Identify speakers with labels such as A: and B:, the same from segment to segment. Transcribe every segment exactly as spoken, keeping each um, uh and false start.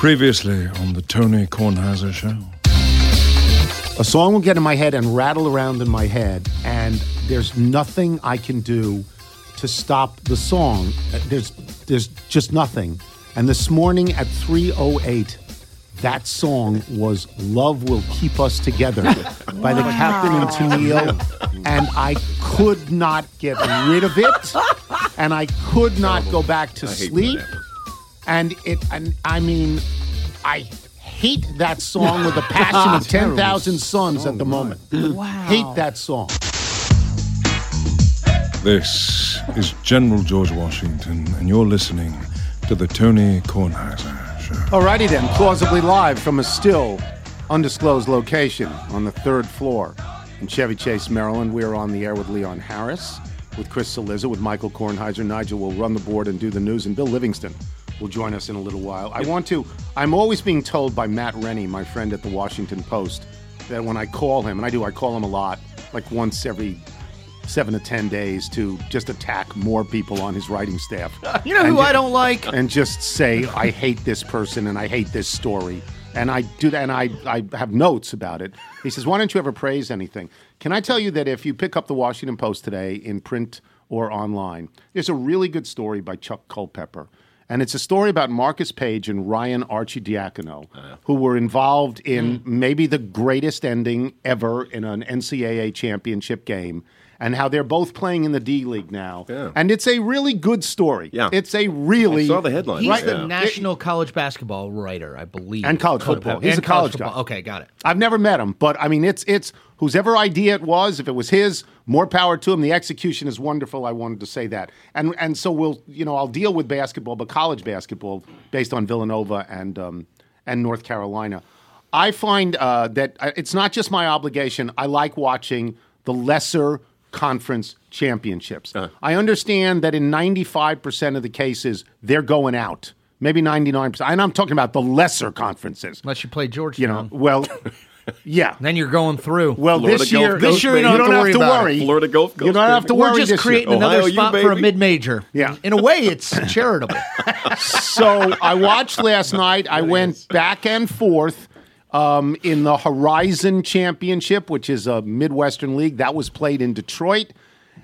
A: Previously on the Tony Kornheiser Show.
B: A song will get in my head and rattle around in my head, and there's nothing I can do to stop the song. There's there's just nothing. And this morning at three oh eight, that song was Love Will Keep Us Together by the Captain and Tennille, and I could not get rid of it, and I could not go back to sleep. And it, and I mean, I hate that song with the passion of ten thousand suns at the moment.
C: Wow.
B: Hate that song.
A: This is General George Washington, and you're listening to the Tony Kornheiser Show.
B: Alrighty then, plausibly live from a still undisclosed location on the third floor in Chevy Chase, Maryland. We're on the air with Leon Harris, with Chris Cillizza, with Michael Kornheiser. Nigel will run the board and do the news, and Bill Livingston will join us in a little while. I want to, I'm always being told by Matt Rennie, my friend at the Washington Post, that when I call him, and I do, I call him a lot, like once every seven to ten days to just attack more people on his writing staff.
C: You know who I don't like?
B: And just say, I hate this person and I hate this story. And I do that, and I, I have notes about it. He says, why don't you ever praise anything? Can I tell you that if you pick up the Washington Post today in print or online, there's a really good story by Chuck Culpepper. And it's a story about Marcus Page and Ryan Arcidiacono, uh, who were involved in mm. maybe the greatest ending ever in an N C double A championship game, and how they're both playing in the D League now. Yeah. And it's a really good story.
D: Yeah.
B: It's a really...
D: I saw the headline.
C: He's
B: right?
C: the
D: yeah.
C: national college basketball writer, I believe.
B: And college football. He's
C: and
B: a college,
C: college
B: guy.
C: Okay, got it.
B: I've never met him, but I mean, it's it's whosever idea it was, if it was his, more power to him. The execution is wonderful. I wanted to say that. And and so we'll, you know, I'll deal with basketball, but college basketball based on Villanova and um, and North Carolina. I find uh, that it's not just my obligation. I like watching the lesser conference championships. Uh-huh. I understand that in ninety-five percent of the cases, they're going out. Maybe ninety-nine percent. And I'm talking about the lesser conferences.
C: Unless you play Georgetown.
B: You know, well, yeah.
C: Then you're going through.
B: Well,
D: Florida
B: this year,
D: Gulf
B: this
D: Coast,
B: year you
D: baby.
B: don't, have to worry.
D: Florida Gulf Coast.
B: You don't have to
C: We're
B: worry
C: just
B: this
C: creating
B: year.
C: another
D: Ohio, you
C: spot for a
D: baby.
C: mid-major.
B: Yeah.
C: In a way, it's charitable.
B: So I watched last night. I went back and forth um, in the Horizon Championship, which is a Midwestern league. That was played in Detroit.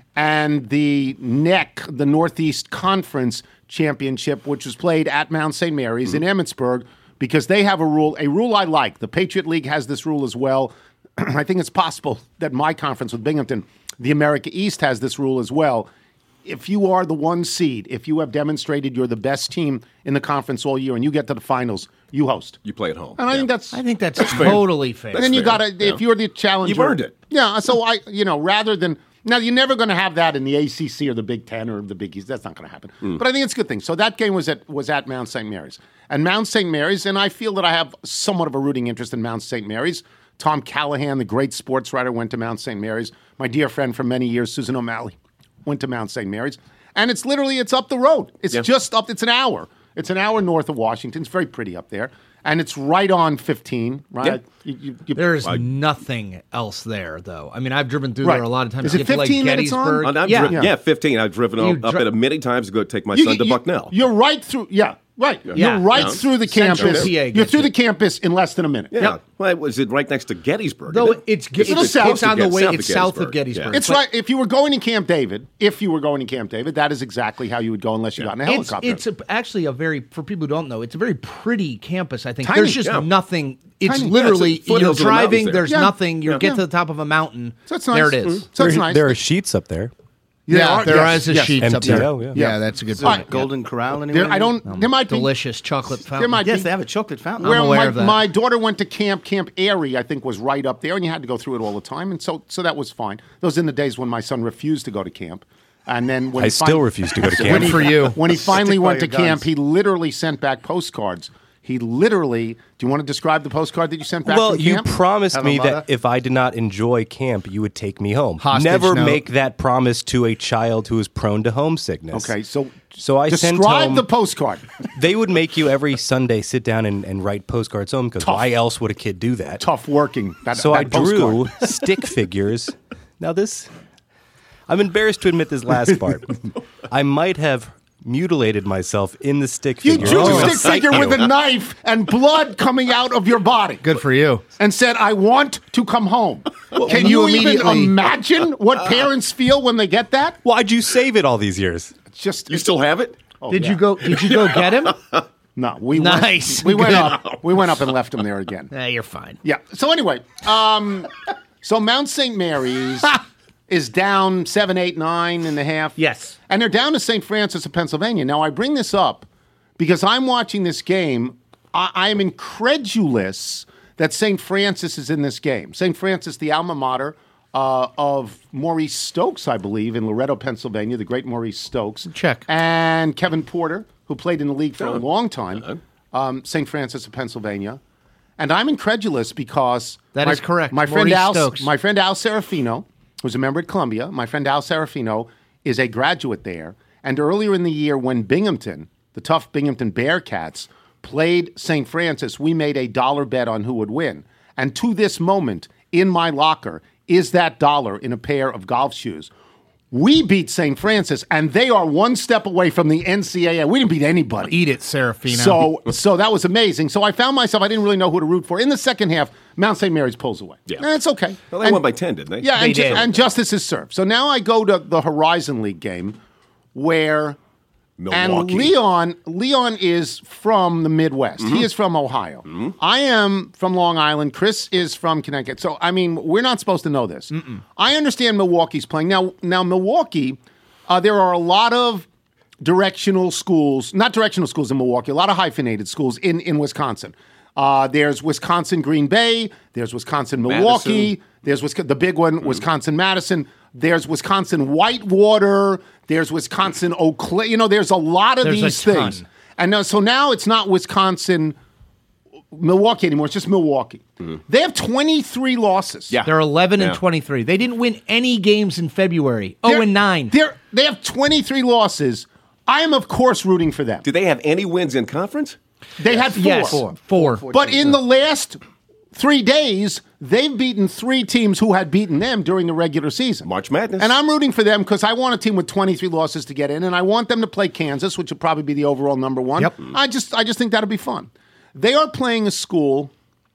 B: And the N E C, the Northeast Conference Championship, which was played at Mount Saint Mary's mm-hmm. in Emmitsburg, because they have a rule, a rule I like. The Patriot League has this rule as well. I think it's possible that my conference with Binghamton, the America East, has this rule as well. If you are the one seed, if you have demonstrated you're the best team in the conference all year and you get to the finals, you host.
D: You play at home.
B: And I
D: yeah.
B: think that's
C: I think that's, that's totally fair.
B: And then you
D: fair.
B: got to,
D: yeah.
B: if you're the challenger.
D: You've earned it.
B: Yeah, so I, you know, rather than, now you're never going to have that in the A C C or the Big Ten or the Big East. That's not going to happen. Mm. But I think it's a good thing. So that game was at was at Mount Saint Mary's. And Mount Saint Mary's, and I feel that I have somewhat of a rooting interest in Mount Saint Mary's. Tom Callahan, the great sports writer, went to Mount Saint Mary's. My dear friend for many years, Susan O'Malley, went to Mount Saint Mary's. And it's literally, it's up the road. It's yeah. just up, it's an hour. It's an hour north of Washington. It's very pretty up there. And it's right on fifteen, right?
D: Yeah.
B: You, you, you,
C: There's
D: I,
C: nothing else there, though. I mean, I've driven through
B: right.
C: there a lot of times.
B: Is it
C: to get
B: fifteen
C: to, like,
B: minutes on?
C: Gettysburg.
D: I've
C: yeah.
D: dri- yeah, fifteen. I've driven up,
C: dri-
D: up at many times to go take my
B: you,
D: son to
B: you,
D: Bucknell.
B: You're right through, yeah. Right.
D: Yeah.
B: You're
C: Yeah.
B: right
D: Yeah.
B: through the
C: Central
B: campus.
C: P A
B: You're
C: gets
B: through
C: it.
B: the campus in less than a minute.
D: Yeah.
B: Yep.
D: Well, was it right next to Gettysburg?
C: Though
D: It-
C: it's,
B: a
C: it's,
B: little
C: it's,
B: south
C: it's on
D: to
C: the
D: Get-
C: way.
D: south
C: It's
D: of
C: south
D: Gettysburg.
C: of Gettysburg.
D: Yeah.
B: It's
C: But
B: right. If you were going to Camp David, if you were going to Camp David, that is exactly how you would go unless you got in a
C: It's,
B: helicopter.
C: it's a, actually a very, for people who don't know, it's a very pretty campus, I think.
B: Tiny,
C: There's just
D: yeah.
C: nothing. It's
B: Tiny.
C: literally,
D: Yeah, it's the foothills
C: you're
D: of the
C: driving,
D: mountains there.
C: there's
B: Yeah.
C: nothing. You
B: Yeah.
C: get
B: Yeah.
C: to the top of a mountain.
B: So that's nice.
C: There it is.
B: Mm-hmm. So it's
E: there,
B: nice.
E: there are sheets up there.
C: Yeah,
B: are-
C: there
B: yes,
C: is a
B: yes.
C: sheets up there.
E: M T L, yeah.
C: Yeah, that's a good
B: All
C: point.
B: right.
F: Golden Corral
B: There,
F: anywhere?
B: I don't. there might be
C: Delicious chocolate fountain.
B: There might
F: Yes,
B: be.
F: they have a chocolate fountain.
C: I'm
B: Where
C: aware
B: my,
C: of that.
B: my daughter went to camp, Camp Airy, I think was right up there, and you had to go through it all the time, and so so that was fine. Those in the days when my son refused to go to camp, and then when
E: I
B: he
E: still
B: fin-
E: refuse to go to
B: when
E: camp.
B: he,
C: for you.
B: When he finally
F: Stick by
B: went to
F: your guns.
B: camp, he literally sent back postcards. He literally. Do you want to describe the postcard that you sent back
E: Well,
B: from
E: you
B: camp?
E: promised
F: Have a
E: me
F: mother?
E: that if I did not enjoy camp, you would take me home.
C: Hostage
E: Never
C: note.
E: make that promise to a child who is prone to homesickness.
B: Okay, so
E: So I sent
B: describe
E: home-
B: the postcard.
E: They would make you every Sunday sit down and, and write postcards home because
B: Tough.
E: why else would a kid do that?
B: Tough working. That,
E: So
B: that
E: I drew
B: postcard.
E: stick figures. Now this, I'm embarrassed to admit this last part. I might have mutilated myself in the stick
B: You
E: figure.
B: drew
E: to
B: a stick
E: incite
B: figure
E: you.
B: with a knife and blood coming out of your body.
C: Good for you.
B: And said, I want to come home. Can
C: you
B: you, even
C: immediately-
B: imagine what parents feel when they get that?
E: Why'd you save it all these years?
B: It's just
D: You still have it?
B: oh,
C: Did
B: yeah.
C: you go? Did you go get him?
B: No, we
C: Nice.
B: Went, we went
C: Good.
B: up. We went up and left him there again.
C: Nah, you're fine.
B: Yeah. So anyway, um, so Mount Saint Mary's is down seven, eight, nine and a half.
C: Yes.
B: And they're down to Saint Francis of Pennsylvania. Now I bring this up because I'm watching this game. I, I am incredulous that Saint Francis is in this game. Saint Francis, the alma mater uh, of Maurice Stokes, I believe, in Loretto, Pennsylvania, the great Maurice Stokes.
C: Check.
B: And Kevin Porter, who played in the league for a
D: Oh.
B: long time, um, Saint Francis of Pennsylvania. And I'm incredulous because
C: That
B: my,
C: is correct.
B: My friend
C: Maurice
B: Al,
C: Stokes.
B: my friend Al Serafino, who's a member at Columbia, my friend Al Serafino is a graduate there. And earlier in the year, when Binghamton, the tough Binghamton Bearcats, played Saint Francis, we made a dollar bet on who would win. And to this moment, in my locker, is that dollar in a pair of golf shoes. We beat Saint Francis, and they are one step away from the N C double A. We didn't beat anybody.
C: Eat it, Serafino.
B: So, so that was amazing. So I found myself, I didn't really know who to root for. In the second half, Mount Saint Mary's pulls away.
D: Yeah.
B: And it's okay.
D: Well, they
B: And-
D: won by ten, didn't they?
B: Yeah,
C: They
B: and, ju-
C: did.
B: and justice is served. So now I go to the Horizon League game where and
D: Milwaukee.
B: Leon Leon is from the Midwest.
D: Mm-hmm.
B: He is from Ohio. I am from Long Island. Chris is from Connecticut. So I mean, we're not supposed to know this. I understand Milwaukee's playing now. Now Milwaukee, uh, there are a lot of directional schools, not directional schools in Milwaukee. A lot of hyphenated schools in in Wisconsin. Uh, there's Wisconsin Green Bay. There's Wisconsin Milwaukee.
D: Madison.
B: There's Wisconsin, the big one, Wisconsin Madison. There's Wisconsin Whitewater. There's Wisconsin Eau Claire. You know, there's a lot of
C: There's a
B: these
C: ton.
B: things. And now, so now it's not Wisconsin Milwaukee anymore. It's just Milwaukee. They have twenty-three losses.
D: Yeah.
C: They're eleven
D: Yeah.
C: and twenty-three. They didn't win any games in February. Oh,
B: They're-
C: and nine.
B: They're, they have twenty-three losses. I am, of course, rooting for them.
D: Did they have any wins in conference?
B: They had four.
C: Yes, four.
B: But in the last three days, they've beaten three teams who had beaten them during the regular season.
D: March Madness.
B: And I'm rooting for them because I want a team with twenty-three losses to get in, and I want them to play Kansas, which will probably be the overall number one.
C: Yep.
B: I just, I just think that'll be fun. They are playing a school.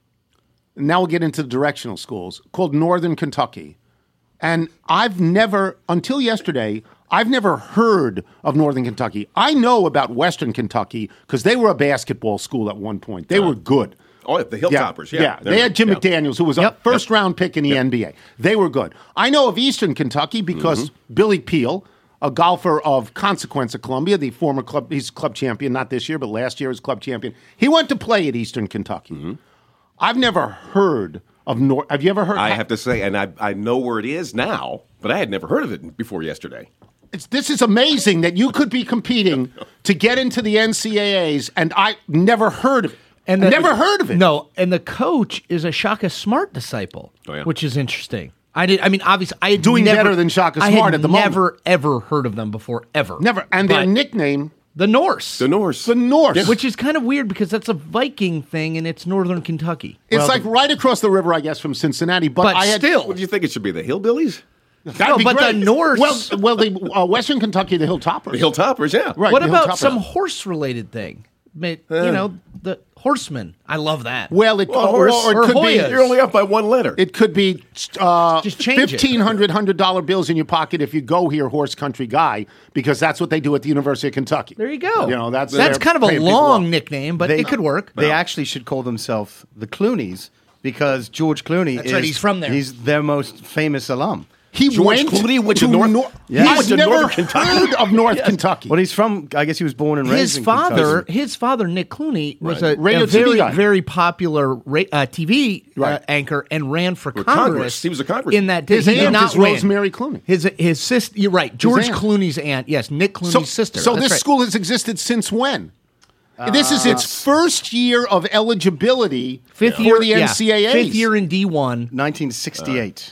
B: Now we'll get into the directional schools called Northern Kentucky, and I've never, until yesterday, I've never heard of Northern Kentucky. I know about Western Kentucky because they were a basketball school at one point. They were good.
D: Oh, the Hilltoppers. Yeah.
B: yeah.
D: They're-
B: They had Jim
D: yeah.
B: McDaniels, who was a
C: Yep.
B: first round pick in the N B A. They were good. I know of Eastern Kentucky because Billy Peel, a golfer of consequence at Columbia, the former club, he's club champion, not this year, but last year was club champion. He went to play at Eastern Kentucky. I've never heard of North. Have you ever heard?
D: I have to say, and I, I know where it is now, but I had never heard of it before yesterday.
B: It's, this is amazing that you could be competing to get into the N C double A's, and I never heard of it.
C: And the-
B: never heard of it.
C: No, and the coach is a Shaka Smart disciple,
D: Oh, yeah.
C: which is interesting. I did. I mean, obviously, I had
B: Doing
C: never,
B: better than Shaka
C: I
B: Smart
C: had
B: at the
C: never,
B: moment.
C: ever heard of them before, ever.
B: Never. And their
C: But
B: nickname,
C: the Norse,
D: The Norse.
B: the Norse.
C: which is kind of weird because that's a Viking thing, and it's Northern Kentucky.
B: It's
C: Well,
B: like right across the river, I guess, from Cincinnati. But,
C: But
B: I had,
C: still,
D: What do you think it should be? The Hillbillies?
B: That'd
C: No,
B: be
C: but the
B: great.
C: Norse-
B: Well, well, the uh, Western Kentucky, the Hilltoppers.
D: The Hilltoppers, yeah.
B: Right.
C: what
B: the
C: about
B: Hilltoppers.
C: some horse-related thing? Ma- You know, the horsemen. I love that.
B: Well, it,
D: Well,
B: or,
D: horse-
B: or it
C: or
B: could
C: Hoyas.
B: be.
D: You're only up by one letter.
B: It could be uh,
C: Just change it.
B: fifteen hundred hundred dollar bills in your pocket if you go here, horse country guy, because that's what they do at the University of Kentucky.
C: There you go.
B: You know, that's
C: that's
B: they're
C: kind of a
B: paying people
C: long
B: off.
C: nickname, but
F: They-
C: it could work.
F: They actually should call themselves the Clooneys because George Clooney
C: That's
F: is
C: right, he's from there.
F: He's their most famous alum.
B: He
D: George
B: went
D: Clooney went
B: to
D: to North-
B: Nor-
F: Yeah.
B: He's
F: He went
D: to
B: never
D: Northern Kentucky.
B: heard of North Kentucky.
F: Well, he's from. I guess he was born and raised
C: His
F: in
C: father,
F: Kentucky.
C: his father, Nick Clooney, was a,
B: Radio
C: a
B: T V
C: very,
B: guy.
C: very popular ra- uh, T V uh,
B: Right.
C: anchor and ran for
D: Congress.
C: Congress.
D: He was a congressman.
C: in that day.
B: His
C: He did
B: aunt
C: not
B: is
C: win.
B: Rosemary Clooney.
C: His his sister. You're right. George
B: aunt.
C: Clooney's aunt. Yes, Nick Clooney's
B: so,
C: sister.
B: So
C: That's
B: this
C: right.
B: school has existed since when? this is its first year of eligibility
C: fifth
B: for
C: year,
B: the
C: yeah,
B: N C double A's.
C: fifth year in D one.
F: nineteen sixty-eight.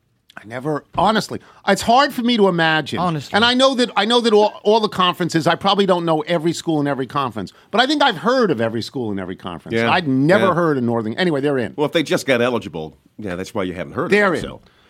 B: I never, honestly, it's hard for me to imagine.
C: Honestly.
B: and I know that I know that all, all the conferences. I probably don't know every school in every conference, but I think I've heard of every school in every conference.
D: Yeah.
B: I'd never
D: Yeah.
B: heard of Northern. Anyway, they're in.
D: Well, if they just got eligible, yeah, that's why you haven't heard
B: They're
D: of
B: in.
D: it. So.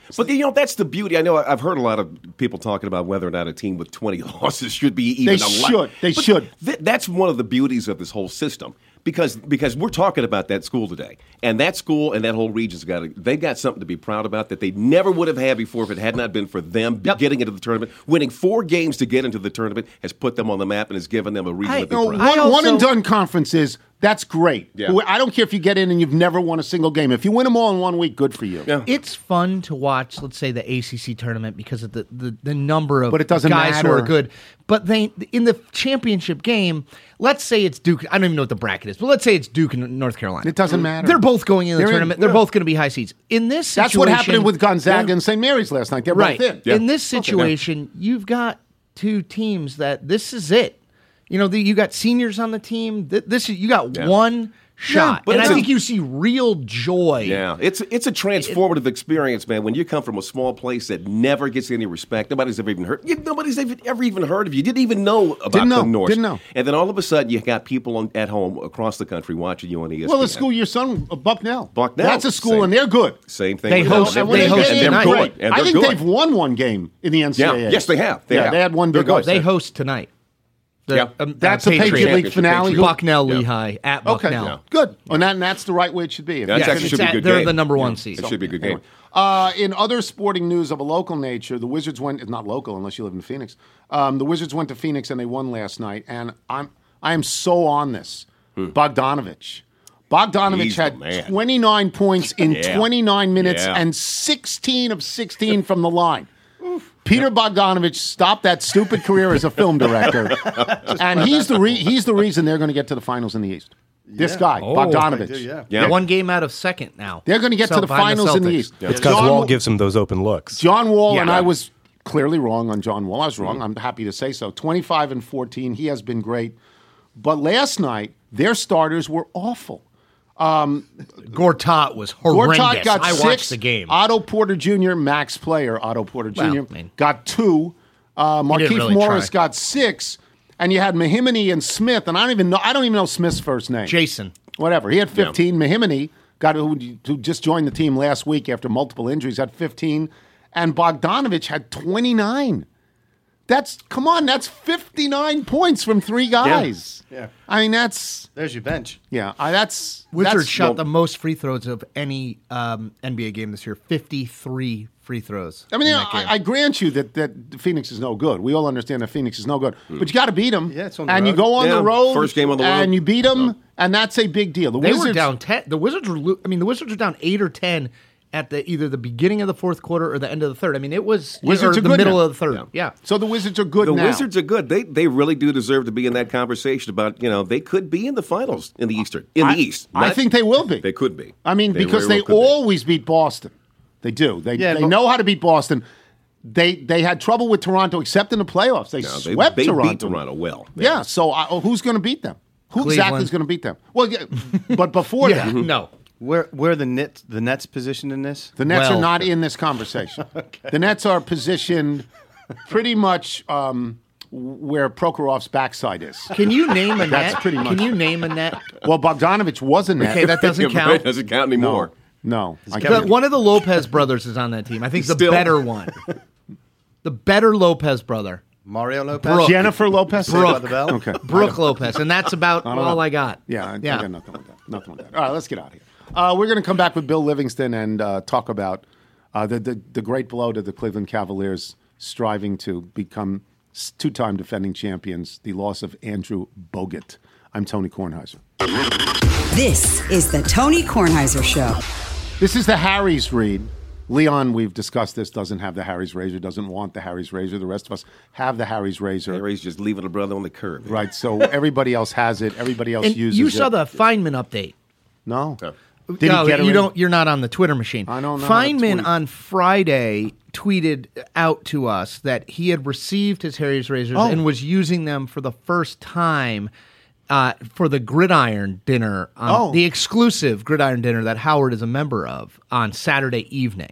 D: But you know, that's the beauty. I know I've heard a lot of people talking about whether or not a team with twenty losses should be even.
B: They
D: allowed.
B: should. They
D: But
B: should.
D: Th- that's one of the beauties of this whole system. Because because we're talking about that school today, and that school and that whole region's got a, they've got something to be proud about that they never would have had before if it had not been for them
C: Yep.
D: getting into the tournament. Winning four games to get into the tournament has put them on the map and has given them a reason
C: I-
D: to be
B: No,
D: proud.
B: one,
C: I also-
B: one and done conferences, that's great.
D: Yeah.
B: I don't care if you get in and you've never won a single game. If you win them all in one week, good for you.
D: Yeah.
C: It's fun to watch, let's say, the A C C tournament because of the, the, the number of
B: But it doesn't
C: guys who are
B: matter.
C: good. But they in the championship game, let's say it's Duke. I don't even know what the bracket is, but let's say it's Duke and North Carolina.
B: It doesn't matter.
C: They're both going in the
B: They're in-
C: tournament. They're
B: yeah.
C: both going to be high seeds. In this situation,
B: That's what happened with Gonzaga and Saint Mary's last night. They're
C: right.
B: both in.
D: Yeah.
C: In this situation, you've got two teams that this is it. You know, the, you got seniors on the team. Th- This is you got
D: Yeah.
C: one shot,
D: but
C: and I
D: it's a-
C: think you see real joy.
D: Yeah, it's it's a transformative experience, man. When you come from a small place that never gets any respect, nobody's ever even heard. You, nobody's ever, ever even heard of you. You didn't even know about
B: Didn't know,
D: the North.
B: didn't know.
D: And then all of a sudden, you got people on, at home across the country watching you on E S P N.
B: Well, the school your son, uh, Bucknell.
D: Bucknell,
B: That's a school,
D: same.
B: and they're good.
D: Same thing.
C: They
D: with
C: host-
D: them.
C: they
D: And
C: host
D: and they're
C: tonight.
D: good.
B: Great.
D: And
B: I
D: they're
B: think
D: good.
B: they've won one game in the N C double A.
D: Yeah. Yes, they have. They
B: yeah,
D: have.
B: they had one
D: They're
B: big loss.
D: good.
C: They host tonight. The,
D: Yeah.
C: um,
B: That's
C: uh,
B: a Patriot
C: Patriot.
B: League finale.
D: Patriot.
C: Bucknell
D: Yeah.
C: Lehigh at
B: Okay,
C: Bucknell.
D: Yeah.
B: good. And, that, and that's the right way it should be.
D: That's
C: Yes,
D: actually
C: it's
D: should be a
C: at-
D: good
C: they're
D: game.
C: the number one
D: Yeah.
C: seed.
D: It should be a good game.
B: Uh, in other sporting news of a local nature, the Wizards went. It's not local unless you live in Phoenix. Um, the Wizards went to Phoenix and they won last night. And I'm I am so on this. Bogdanovich. Bogdanovich
D: He's the
B: had
D: man.
B: twenty-nine points in
D: Yeah.
B: twenty-nine minutes
D: Yeah.
B: and sixteen of sixteen from the line. Peter Bogdanovich stopped that stupid career as a film director, and he's the re- he's the reason they're going to get to the finals in the East. This
F: Yeah.
B: guy,
C: Oh,
B: Bogdanovich.
F: I do, yeah.
D: Yeah.
C: One game out of second now.
B: They're going to get
C: So
B: to the
C: behind
B: finals in the
C: Celtics.
B: East.
E: It's because
B: John
E: Wall
B: Wa-
E: gives him those open looks.
B: John Wall,
C: Yeah.
B: and I was clearly wrong on John Wall. I was wrong. I'm happy to say so. twenty-five and fourteen. He has been great. But last night, their starters were awful.
C: Gortat was horrendous.
B: Gortat got
C: I
B: six.
C: watched the game.
B: Otto Porter Junior, max player, Otto Porter
C: Well,
B: Junior,
C: I mean-
B: got two. Uh, Markieff
C: really
B: Morris
C: try.
B: got six. And you had Mahimani and Smith, and I don't even know. I don't even know Smith's first name.
C: Jason.
B: Whatever. He had fifteen. Mahimani got who, who just joined the team last week after multiple injuries had fifteen, and Bogdanovich had twenty-nine. That's come on. That's fifty-nine points from three guys.
F: Yeah.
B: I mean, that's
F: There's your bench.
B: yeah. I, that's
C: Wizards
B: that's,
C: shot the most free throws of any um, N B A game this year. fifty-three free throws.
B: I mean,
C: in
B: yeah,
C: that game.
B: I, I grant you that, that Phoenix is no good. We all understand that Phoenix is no good, but you got to beat them.
F: Yeah, it's on the
B: and you
F: road.
B: go on
D: Yeah,
B: the road,
D: first game on the road.
B: and you beat them, and that's a big deal. The
C: they
B: Wizards
C: were down ten. The Wizards were. lo- I mean, the Wizards were down eight or ten at the either the beginning of the fourth quarter or the end of the third. I mean, it was
B: Wizards
C: or
B: are
C: the
B: good
C: middle
B: now.
C: of the third. Yeah.
B: So the Wizards are good
D: The
B: now.
D: Wizards are good. They they really do deserve to be in that conversation about, you know, they could be in the finals in the Eastern in
B: I,
D: the East.
B: I
D: Not-
B: think they will be.
D: They could be.
B: I mean,
D: They
B: because
D: very
B: they
D: well could be.
B: always beat Boston. They do. They
F: Yeah,
B: they
F: but-
B: know how to beat Boston. They they had trouble with Toronto, except in the playoffs. They
D: No, they,
B: swept
D: they
B: Toronto.
D: beat Toronto well.
B: Yeah. So uh, who's going to beat them? Who
C: Cleveland.
B: exactly is going to beat them? Well, yeah, but before
C: Yeah.
B: that,
C: No.
F: Where where the Nets the Nets positioned in this?
B: the Nets
C: Well-
B: are not in this conversation. The Nets are positioned pretty much um, where Prokhorov's backside is.
C: Can you name a
B: That's
C: net?
B: pretty much-
C: Can you name a net?
B: Well, Bogdanovich was a net.
C: Okay, that doesn't
D: It
C: count.
D: doesn't count anymore.
B: no, I
C: The-
B: can't.
C: one of the Lopez brothers is on that team. I think the
D: Still.
C: better one. The better Lopez brother.
F: Mario Lopez.
C: Brooke.
B: Jennifer Lopez.
F: Saved by
C: Brooke.
F: the Bell?
B: Okay.
C: Brooke Lopez. And that's about
B: don't
C: all
B: know.
C: I got.
B: Yeah, I,
C: yeah.
B: I got nothing with that. Nothing with that. All right, let's get out of here. Uh, we're going to come back with Bill Livingston and uh, talk about uh, the, the the great blow to the Cleveland Cavaliers striving to become s- two-time defending champions, the loss of Andrew Bogut. I'm Tony Kornheiser.
G: This is the Tony Kornheiser Show.
B: This is the Harry's read. Leon, we've discussed this, doesn't have the Harry's razor, doesn't want the Harry's razor. The rest of us have the Harry's razor.
D: Harry's just leaving a brother on the curb.
B: Right, so everybody else has it. Everybody else
C: And
B: uses
C: you
B: it.
C: saw the Feynman update.
B: No.
D: No.
B: Did
C: no,
B: he get it
C: you
B: in?
C: don't. You're not on the Twitter machine.
B: I don't know how to
C: Feynman
B: tweet.
C: on Friday tweeted out to us that he had received his Harry's razors
B: Oh.
C: and was using them for the first time uh, for the Gridiron dinner, um,
B: Oh.
C: the exclusive Gridiron dinner that Howard is a member of on Saturday evening.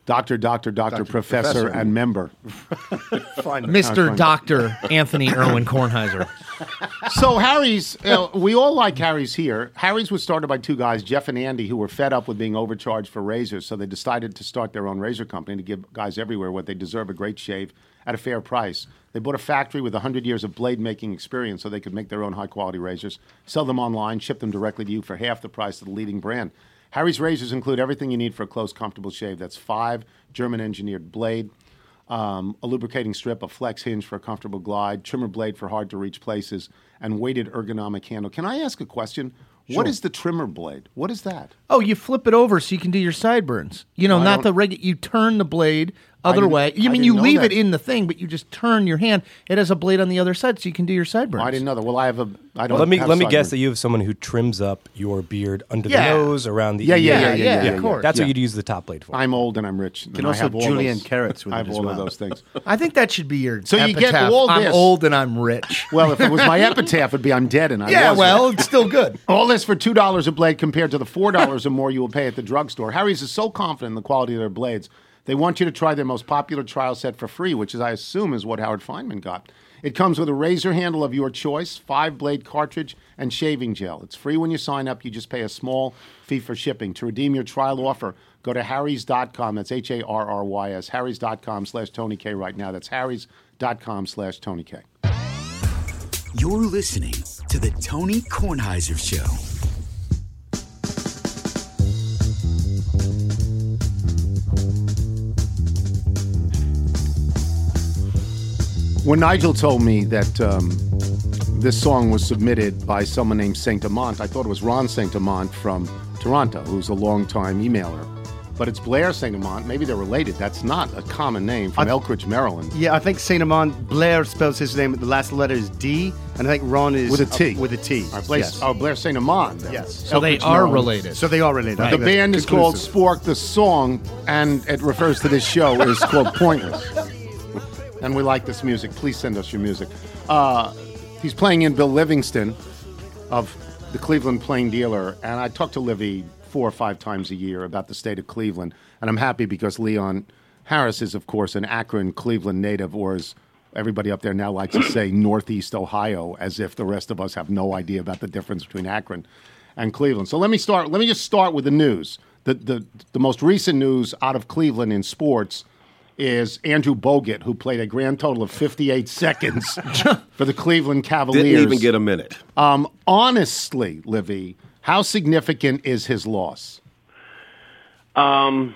B: Doctor, Doctor, Doctor,
F: Doctor
B: Professor,
F: Professor.
B: and member.
F: Fine.
C: Mister Doctor Anthony Irwin Kornheiser.
B: So Harry's, uh, we all like Harry's here. Harry's was started by two guys, Jeff and Andy, who were fed up with being overcharged for razors, so they decided to start their own razor company to give guys everywhere what they deserve, a great shave at a fair price. They bought a factory with one hundred years of blade-making experience so they could make their own high-quality razors, sell them online, ship them directly to you for half the price of the leading brand. Harry's razors include everything you need for a close, comfortable shave. That's five German-engineered blade, um, a lubricating strip, a flex hinge for a comfortable glide, trimmer blade for hard-to-reach places, and weighted ergonomic handle. Can I ask a question? What is the trimmer blade? What is that?
C: Oh, you flip it over so you can do your sideburns. You know,
B: I
C: not
B: don't-
C: the regular. You turn the blade other
B: didn't-
C: way. You
B: I
C: mean
B: didn't
C: you
B: know
C: leave
B: that.
C: it in the thing, but you just turn your hand. It has a blade on the other side, so you can do your sideburns.
B: I didn't know that. Well, I have a. I don't.
E: Well, let me
B: have
E: let me guess
B: sideburns.
E: that you have someone who trims up your beard under
C: Yeah.
E: the nose, around the
B: Yeah, yeah,
E: ear.
B: yeah, yeah, yeah,
C: yeah,
B: yeah,
C: of course.
E: That's
B: yeah.
E: what you'd use the top blade for.
B: I'm old and I'm rich. and
F: Can
B: I
F: also
B: have all
F: julienne
B: those-
F: carrots with
B: I
F: it
B: have
F: as
B: all
F: well.
B: of those things.
C: I think that should be your
B: So you get
C: epitaph.
B: all
C: I'm
B: this.
C: old and I'm rich.
B: Well, if it was my epitaph, it'd be I'm dead and I
C: yeah,
B: wasn't.
C: well, it's still good.
B: All this for two dollars a blade compared to the four dollars or more you will pay at the drugstore. Harry's is so confident in the quality of their blades, they want you to try their most popular trial set for free, which is, I assume, is what Howard Feynman got. It comes with a razor handle of your choice, five-blade cartridge, and shaving gel. It's free when you sign up. You just pay a small fee for shipping. To redeem your trial offer, go to harrys dot com. That's H A R R Y S. harrys dot com slash Tony K right now. That's harrys dot com slash Tony K.
H: You're listening to the Tony Kornheiser Show.
B: When Nigel told me that um, this song was submitted by someone named Saint Amant, I thought it was Ron Saint Amant from Toronto, who's a longtime emailer. But it's Blair Saint Amant. Maybe they're related. That's not a common name from
F: I-
B: Elkridge, Maryland.
F: Yeah, I think Saint Amand, Blair spells his name, the last letter is D, and I think Ron is
B: With a T.
F: uh, with a T.
B: All right, Blair,
F: Yes.
B: Oh, Blair Saint Amant. then.
F: Yes.
C: So they
B: Elkridge,
C: are
B: Maryland.
C: related.
F: So they are related. I
B: The
F: think that's
B: band is called
F: conclusive.
B: Spork. The song, and it refers to this show, is called Pointless. And we like this music. Please send us your music. Uh, he's playing in Bill Livingston of the Cleveland Plain Dealer, and I talk to Livy four or five times a year about the state of Cleveland, and I'm happy because Leon Harris is, of course, an Akron, Cleveland native, or as everybody up there now likes to say, Northeast Ohio, as if the rest of us have no idea about the difference between Akron and Cleveland. So let me start. Let me just start with the news. The the the most recent news out of Cleveland in sports is Andrew Bogut, who played a grand total of fifty-eight seconds for the Cleveland Cavaliers.
D: Didn't even get a minute.
B: Um, honestly, Livy, how significant is his loss?
I: Um,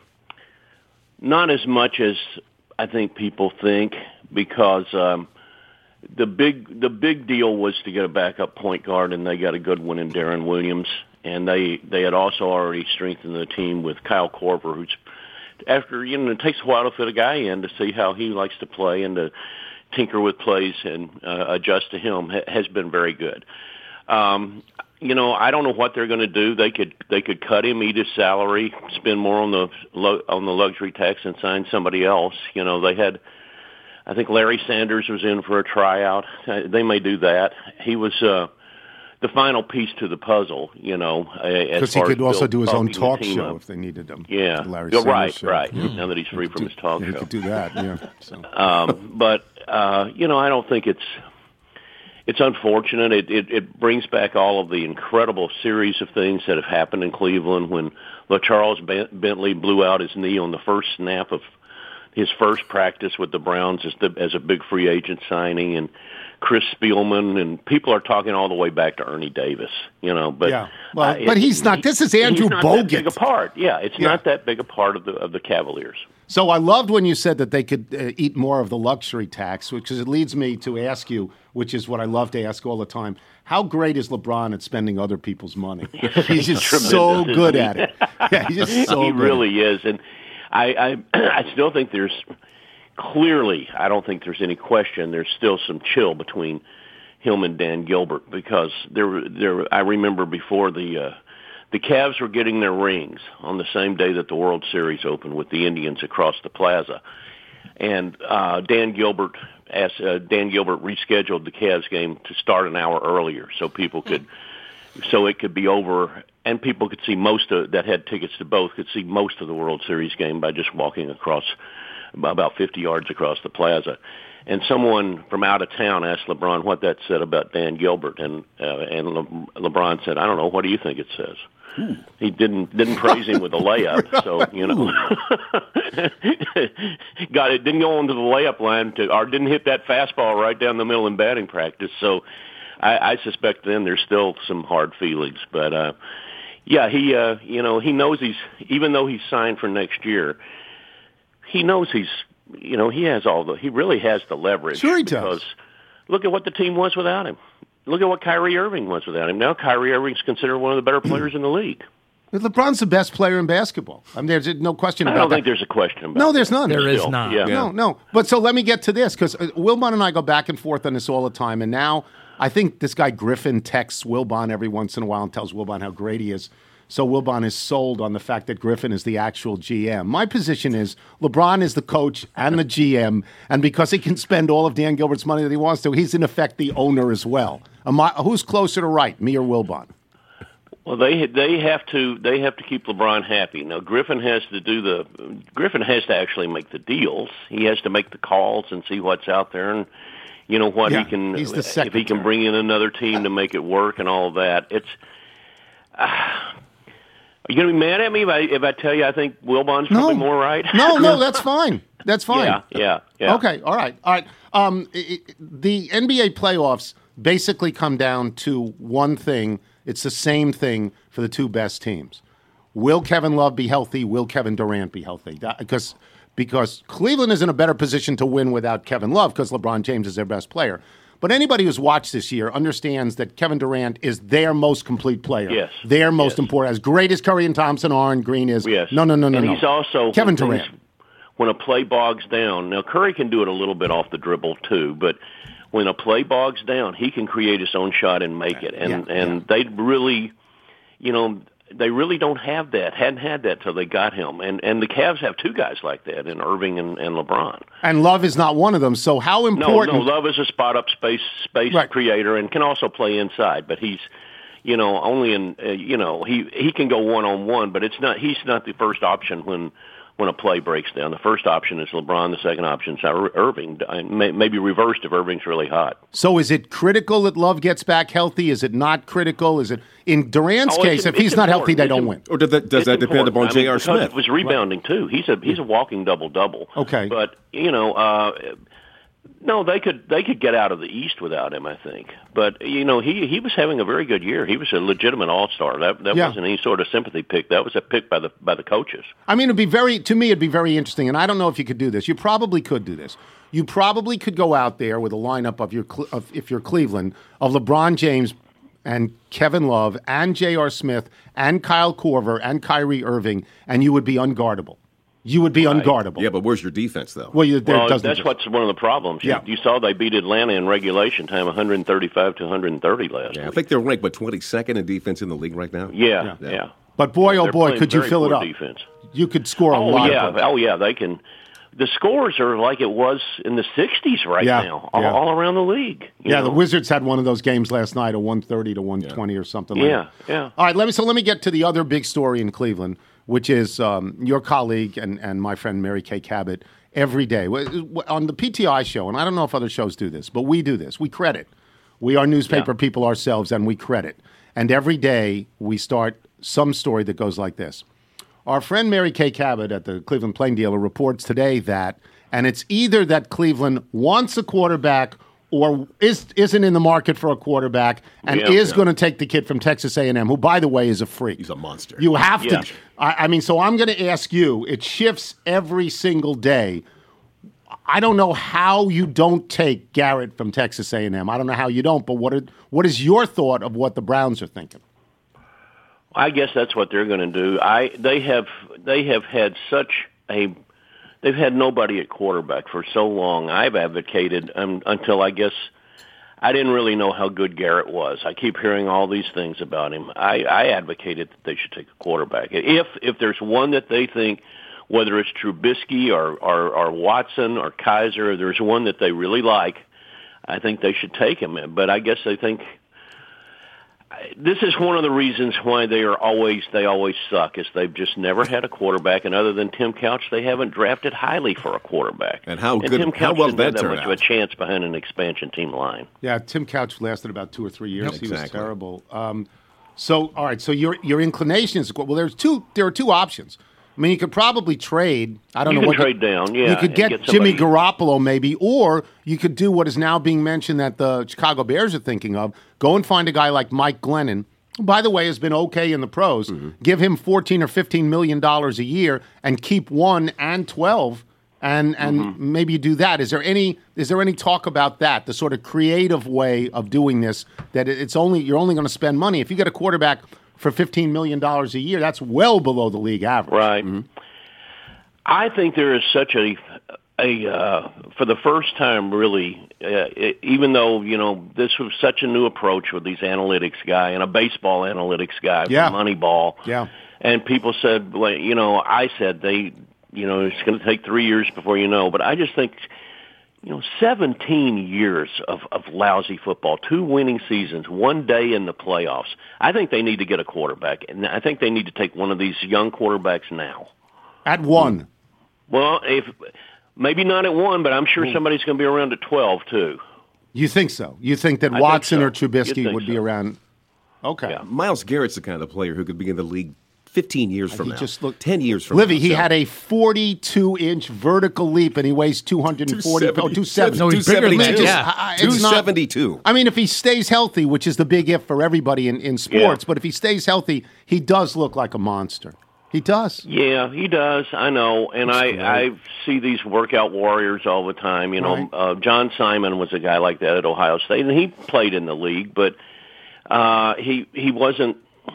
I: not as much as I think people think, because um, the big the big deal was to get a backup point guard, and they got a good one in Darren Williams, and they they had also already strengthened the team with Kyle Korver, who's after you know it takes a while to fit a guy in to see how he likes to play and to tinker with plays and uh, adjust to him ha- has been very good. Um, you know, I don't know what they're going to do. They could they could cut him, eat his salary, spend more on the lo- on the luxury tax, and sign somebody else. You know, they had, I think Larry Sanders was in for a tryout. Uh, they may do that. He was uh, the final piece to the puzzle. You know, uh, as
B: Because he
I: far
B: could
I: as
B: also
I: build-
B: do his own
I: bulking the
B: talk
I: team
B: show
I: up.
B: if they needed him.
I: Yeah,
B: Larry
I: Yeah,
B: Sanders
I: right,
B: show.
I: right.
B: Yeah.
I: Now that he's free
B: He
I: from
B: could
I: his
B: do-
I: talk
B: yeah, he
I: show.
B: could do that. Yeah. So.
I: Um, but uh, you know, I don't think it's it's unfortunate. It, it it brings back all of the incredible series of things that have happened in Cleveland when LaCharles Bentley blew out his knee on the first snap of his first practice with the Browns as the as a big free agent signing, and Chris Spielman, and people are talking all the way back to Ernie Davis. You know, but
B: Yeah. Well,
I: uh,
B: but
I: it-
B: he's not. This is Andrew
I: he's not
B: Bogut.
I: That big a part. Yeah, it's
B: Yeah.
I: not that big a part of the of the Cavaliers.
B: So I loved when you said that they could uh, eat more of the luxury tax, because it leads me to ask you, which is what I love to ask all the time: how great is LeBron at spending other people's money? He's just so
I: tremendous,
B: good
I: isn't
B: at
I: he?
B: it. Yeah, he's just so
I: he
B: good.
I: really is, and I, I I still think there's clearly I don't think there's any question there's still some chill between him and Dan Gilbert, because there there I remember before the uh, the Cavs were getting their rings on the same day that the World Series opened with the Indians across the plaza, and uh, Dan Gilbert asked, uh, Dan Gilbert rescheduled the Cavs game to start an hour earlier so people could so it could be over, and people could see most of that had tickets to both could see most of the World Series game by just walking across about fifty yards across the plaza. And someone from out of town asked LeBron what that said about Dan Gilbert, and uh, and Le- LeBron said, "I don't know. What do you think it says?" Ooh. He didn't didn't praise him with a layup, so you know, got it. Didn't go onto the layup line to, or didn't hit that fastball right down the middle in batting practice. So I, I suspect then there's still some hard feelings, but uh, yeah, he uh, you know he knows he's even though he's signed for next year, he knows he's. You know, he has all the, he really has the leverage.
B: Sure he
I: because
B: does.
I: Look at what the team was without him. Look at what Kyrie Irving was without him. Now Kyrie Irving's considered one of the better players in the league.
B: LeBron's the best player in basketball. I mean, there's no question about that.
I: I don't think there's a question about that.
B: No, there's none.
C: There is
I: Still,
C: not.
I: Yeah.
B: No, no. But so let me get to this, because Wilbon and I go back and forth on this all the time. And now I think this guy Griffin texts Wilbon every once in a while and tells Wilbon how great he is. So Wilbon is sold on the fact that Griffin is the actual G M. My position is LeBron is the coach and the G M, and because he can spend all of Dan Gilbert's money that he wants to, he's in effect the owner as well. Am I, who's closer to right, me or Wilbon?
I: Well, they they have to they have to keep LeBron happy. Now Griffin has to do the Griffin has to actually make the deals. He has to make the calls and see what's out there, and you know what
B: Yeah,
I: he can
B: he's the
I: if he
B: secretary.
I: can bring in another team to make it work and all of that. It's. Uh, Are you going to be mad at me if I, if I tell you I think Wilbon's probably more right?
B: No, no, that's fine. That's fine.
I: Yeah, yeah, yeah.
B: Okay, all right, all right. Um, it, it- the N B A playoffs basically come down to one thing. It's the same thing for the two best teams. Will Kevin Love be healthy? Will Kevin Durant be healthy? That- Because because Cleveland is in a better position to win without Kevin Love because LeBron James is their best player. But anybody who's watched this year understands that Kevin Durant is their most complete player.
I: Yes.
B: Their most
I: Yes.
B: important. As great as Curry and Thompson are and Green is.
I: Yes.
B: No, no, no, no,
I: and
B: no.
I: he's also
B: Kevin
I: when things-
B: Durant.
I: When a play bogs down, now Curry can do it a little bit off the dribble too, but when a play bogs down, he can create his own shot and make it. And
B: Yeah,
I: and they really, you know, they really don't have that. Hadn't had that till they got him. And and the Cavs have two guys like that in Irving and, and LeBron.
B: And Love is not one of them. So how
I: No,
B: important?
I: no, Love is a spot up space space
B: Right.
I: creator and can also play inside, but he's. You know, only in uh, you know he he can go one on one, but it's not. He's not the first option when when a play breaks down. The first option is LeBron. The second option is Ir- Irving. I- may- Maybe reversed if Irving's really hot.
B: So is it critical that Love gets back healthy? Is it not critical? Is it in Durant's
I: Oh,
B: case?
I: it's-
B: if he's
I: it's
B: not healthy,
I: important.
B: they
I: It's
B: don't
I: im-
B: win.
D: Or does that, does
I: It's
D: that depend
I: important.
D: upon J R.
I: I mean, because
D: Smith?
I: It was rebounding too. He's a he's a walking double double.
B: Okay.
I: but you know, uh, no, they could they could get out of the East without him. I think, but you know, he he was having a very good year. He was a legitimate All Star. That that
B: Yeah.
I: wasn't any sort of sympathy pick. That was a pick by the by the coaches.
B: I mean, it'd be very to me. It'd be very interesting, and I don't know if you could do this. You probably could do this. You probably could go out there with a lineup of your Cle- of, if you're Cleveland of LeBron James and Kevin Love and J R. Smith and Kyle Korver and Kyrie Irving, and you would be unguardable. You would be unguardable.
D: Yeah, but where's your defense, though?
B: Well, you, there
I: Well,
B: doesn't
I: that's what's one of the problems.
B: Yeah.
I: You, you saw they beat Atlanta in regulation time, one thirty-five to one thirty last
D: Yeah, I
I: week.
D: think they're ranked, but twenty-second in defense in the league right now?
I: Yeah,
B: Yeah.
I: yeah.
B: But boy, oh
I: They're
B: boy,
I: playing
B: could you
I: very
B: fill it
I: poor
B: up?
I: Defense.
B: You could score a
I: Oh
B: lot.
I: yeah,
B: of points.
I: oh yeah, they can. The scores are like it was in the sixties right
B: Yeah,
I: now, all,
B: yeah.
I: all around the league. you
B: Yeah, the
I: know?
B: Wizards had one of those games last night, a one thirty to one twenty or something like
I: Yeah,
B: that.
I: yeah.
B: All right, let me so let me get to the other big story in Cleveland, which is um, your colleague and, and my friend Mary Kay Cabot every day Wh- wh- on the P T I show, and I don't know if other shows do this, but we do this. We credit. We are newspaper
I: Yeah.
B: people ourselves, and we credit. And every day we start some story that goes like this. Our friend Mary Kay Cabot at the Cleveland Plain Dealer reports today that, and it's either that Cleveland wants a quarterback or is, isn't in the market for a quarterback and
I: Yeah.
B: is
I: Yeah.
B: going to take the kid from Texas A and M, who, by the way, is a freak.
D: He's a monster.
B: You have
I: Yeah.
B: to. I, I mean, so I'm going to ask you. It shifts every single day. I don't know how you don't take Garrett from Texas A and M. I don't know how you don't. But what are, what is your thought of what the Browns are thinking?
I: I guess that's what they're going to do. I they have they have had such a they've had nobody at quarterback for so long. I've advocated um, until I guess I didn't really know how good Garrett was. I keep hearing all these things about him. I, I advocated that they should take a quarterback. If if there's one that they think, whether it's Trubisky or, or, or Watson or Kaiser, there's one that they really like, I think they should take him. But I guess they think this is one of the reasons why they are always they always suck. Is they've just never had a quarterback, and other than Tim Couch, they haven't drafted highly for a quarterback.
D: And how
I: and
D: good?
I: Tim
D: How
I: Couch
D: well
I: didn't
D: that
I: have that
D: turned
I: much
D: out?
I: of a chance behind an expansion team line.
B: Yeah, Tim Couch lasted about two or three years.
D: Yep,
B: he was
D: exactly.
B: terrible. Um, so, all right. So your your inclination is well. There's two. There are two options. I mean, you could probably trade. I don't
I: You
B: know
I: can
B: what
I: trade
B: you,
I: down, yeah,
B: You could
I: and
B: get,
I: get
B: Jimmy
I: somebody-
B: Garoppolo maybe, or you could do what is now being mentioned that the Chicago Bears are thinking of. Go and find a guy like Mike Glennon, who, by the way, has been okay in the pros.
D: Mm-hmm.
B: Give him fourteen or fifteen million dollars a year and keep one and twelve. And and
I: Mm-hmm.
B: maybe you do that. Is there any is there any talk about that? The sort of creative way of doing this that it- it's only you're only going to spend money if you get a quarterback for fifteen million dollars a year. That's well below the league average.
I: Right. I think there is such a a uh, for the first time, really, uh, it, even though you know this was such a new approach with these analytics guy and a baseball analytics guy
B: Yeah.
I: from Moneyball.
B: Yeah.
I: And people said, well, you know, I said they, you know, it's going to take three years before you know. But I just think, you know, seventeen years of, of lousy football, two winning seasons, one day in the playoffs. I think they need to get a quarterback, and I think they need to take one of these young quarterbacks now.
B: At one.
I: Well, if maybe not at one, but I'm sure somebody's going to be around at twelve too.
B: You think so? You think that
I: I think
B: Watson
I: so.
B: or
I: You'd
B: Trubisky
I: think
B: would be
I: so.
B: around? Okay.
I: Yeah.
D: Miles Garrett's the kind of player who could be in the league fifteen years from
B: He
D: now.
B: just looked
D: ten years from
B: Livy,
D: now.
B: he
D: So-
B: had a forty-two inch vertical leap, and he weighs two hundred forty. Oh, two seventy.
C: No, he's bigger than that,
D: two seventy-two.
C: yeah.
B: I- I- it's not-
D: two seventy-two.
B: I mean, if he stays healthy, which is the big if for everybody in, in sports,
I: Yeah.
B: but if he stays healthy, he does look like a monster. He does.
I: Yeah, he does. I know, and I I see these workout warriors all the time. You know,
B: Right.
I: uh, John Simon was a guy like that at Ohio State, and he played in the league, but uh, he he wasn't.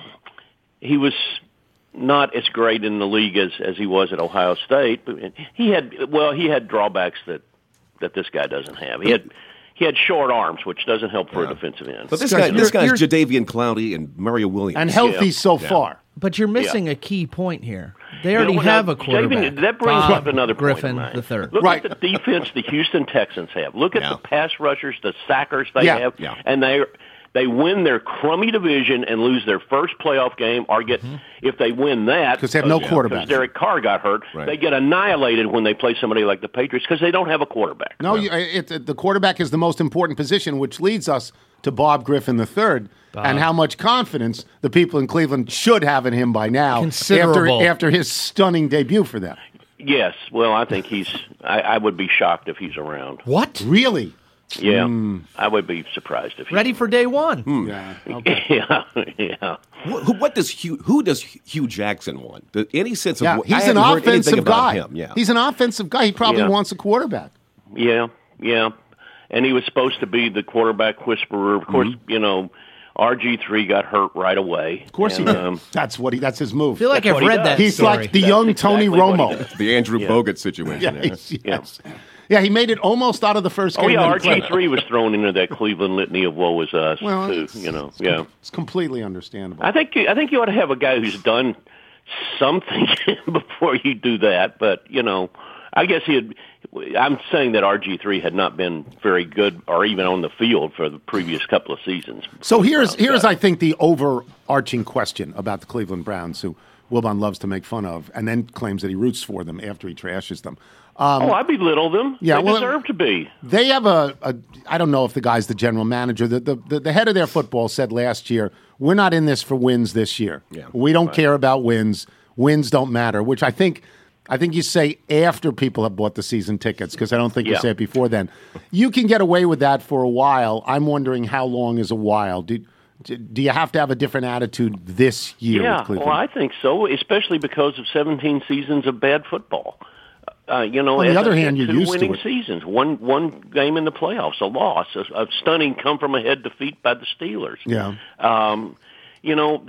I: He was not as great in the league as as he was at Ohio State. But he had well, he had drawbacks that that this guy doesn't have. He had he had short arms, which doesn't help for a defensive end.
D: But this
B: Guys,
D: guy, this
C: you're-
D: guy's
C: you're-
D: Jadavian Clowney and Mario Williams.
B: And healthy
I: Yeah.
B: so
D: Yeah.
B: far.
C: But you're missing a key point here. They already
I: You know,
C: have
I: now,
C: a quarterback.
I: David, that brings
C: Bob
I: up another point
C: Griffin
I: of mine.
C: the third.
I: Look
B: Right.
I: at the defense the Houston Texans have. Look at
D: Yeah.
I: the pass rushers, the sackers they
B: Yeah.
I: have,
D: Yeah.
I: and they they win their crummy division and lose their first playoff game, or get if they win that
B: 'Cause they have no
I: yeah,
B: quarterback.
I: 'cause Derek Carr got hurt.
D: Right.
I: They get annihilated when they play somebody like the Patriots because they don't have a quarterback.
B: No, you, it, it, the quarterback is the most important position, which leads us to Bob Griffin the third, and how much confidence the people in Cleveland should have in him by now
C: Considerable.
B: after after his stunning debut for them.
I: Yes, well, I think he's. I, I would be shocked if he's around.
C: What?
B: Really?
I: Yeah,
B: Hmm.
I: I would be surprised if he's
C: Ready for day one.
B: Yeah. Okay.
I: Yeah, yeah.
D: Wh- Who, what does Hugh? Who does Hugh Jackson want? Does- Any sense of?
B: Yeah,
D: what- I
B: he's an
D: haven't heard anything
B: offensive
D: about
B: guy.
D: Him. Yeah,
B: He's an offensive guy. He probably
I: Yeah.
B: wants a quarterback.
I: Yeah, yeah. And he was supposed to be the quarterback whisperer. Of course,
B: Mm-hmm.
I: you know, R G three got hurt right away.
B: Of course
I: and,
B: he did.
I: um,
B: that's what he. That's his move.
C: I feel like
I: That's
C: I've
I: what he
C: read
I: does.
C: that
B: He's
C: story.
B: like the
I: That's
B: young
I: exactly
B: Tony
I: what he
B: Romo.
I: does.
D: the Andrew
I: Yeah.
D: Bogut situation.
B: Yeah,
D: there.
B: he's- yes. Yeah, he made it almost out of the first
I: Oh
B: game.
I: yeah,
B: that he
I: R G
B: played.
I: three was thrown into that Cleveland litany of woe is us
B: Well,
I: too.
B: it's-
I: You know, yeah.
B: It's completely understandable.
I: I think you, I think you ought to have a guy who's done something before you do that. But you know, I guess he had. I'm saying that R G three had not been very good, or even on the field for the previous couple of seasons.
B: So here's here's
I: Yeah.
B: I think the overarching question about the Cleveland Browns, who Wilbon loves to make fun of, and then claims that he roots for them after he trashes them.
I: oh, I belittle them.
B: yeah,
I: they
B: well,
I: deserve to be.
B: They have a, a I don't know if the guy's the general manager. The, the the the head of their football said last year, we're not in this for wins this year.
D: Yeah.
B: We don't care about wins. Wins don't matter, which I think I think you say after people have bought the season tickets, because I don't think you
I: Yeah.
B: say it before then. You can get away with that for a while. I'm wondering how long is a while. Do, do you have to have a different attitude this year
I: Yeah,
B: with Cleveland?
I: well, I think so, especially because of seventeen seasons of bad football. Uh, you know,
B: On the
I: as
B: other
I: I
B: hand,
I: said,
B: you're
I: two
B: used to
I: winning
B: it.
I: seasons, one one game in the playoffs, a loss, a, a stunning come from ahead defeat by the Steelers.
B: Yeah.
I: Um, you know,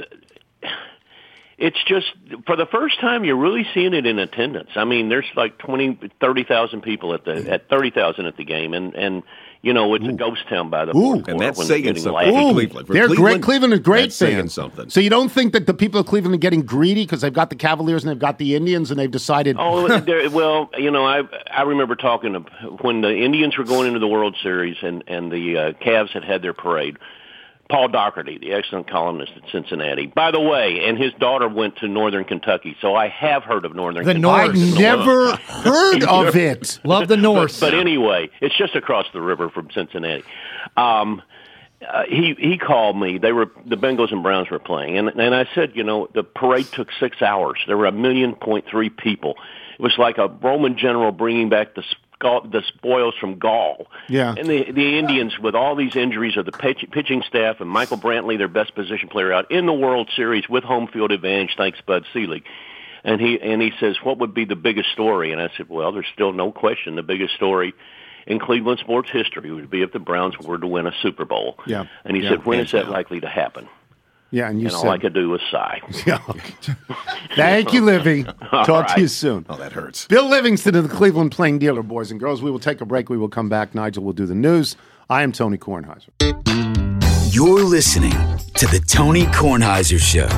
I: it's just for the first time you're really seeing it in attendance. I mean, there's like twenty, thirty thousand people at the at thirty thousand at the game, and and you know it's a ghost town by the
B: Ooh.
I: fourth
D: And
I: quarter
D: that's
I: when
D: saying
I: getting
D: something
I: laughed.
D: for
B: Ooh,
D: Cleveland. For
B: they're
D: Cleveland,
B: great. Cleveland is great
D: that's saying
B: fans.
D: something.
B: So you don't think that the people of Cleveland are getting greedy because they've got the Cavaliers and they've got the Indians and they've decided?
I: Oh, there- well, you know, I I remember talking to when the Indians were going into the World Series and and the uh, Cavs had had their parade. Paul Doherty, the excellent columnist at Cincinnati. By the way, and his daughter went to Northern Kentucky, so I have heard of Northern
C: The
I: Kentucky.
B: I've never heard of it.
C: Love the Norse.
I: But, but anyway, it's just across the river from Cincinnati. Um, uh, he he called me. They were the Bengals and Browns were playing, and and I said, you know, the parade took six hours. There were a million point three people. It was like a Roman general bringing back the the spoils from Gaul.
B: Yeah.
I: And the the Indians, with all these injuries of the pitch, pitching staff and Michael Brantley, their best position player, out in the World Series with home field advantage, thanks Bud Selig. And he and he says, what would be the biggest story? And I said, well, there's still no question the biggest story in Cleveland sports history would be if the Browns were to win a Super Bowl.
B: Yeah.
I: And he
B: Yeah.
I: said, when is that
D: down.
I: likely to happen?
B: Yeah, and you
I: And
B: said,
I: all I could do was sigh.
B: Yeah. Thank you, Livy. Talk
I: right.
B: to you soon.
D: Oh, that hurts.
B: Bill Livingston of the Cleveland Plain Dealer, boys and girls. We will take a break. We will come back. Nigel will do the news. I am Tony Kornheiser.
H: You're listening to the Tony Kornheiser Show.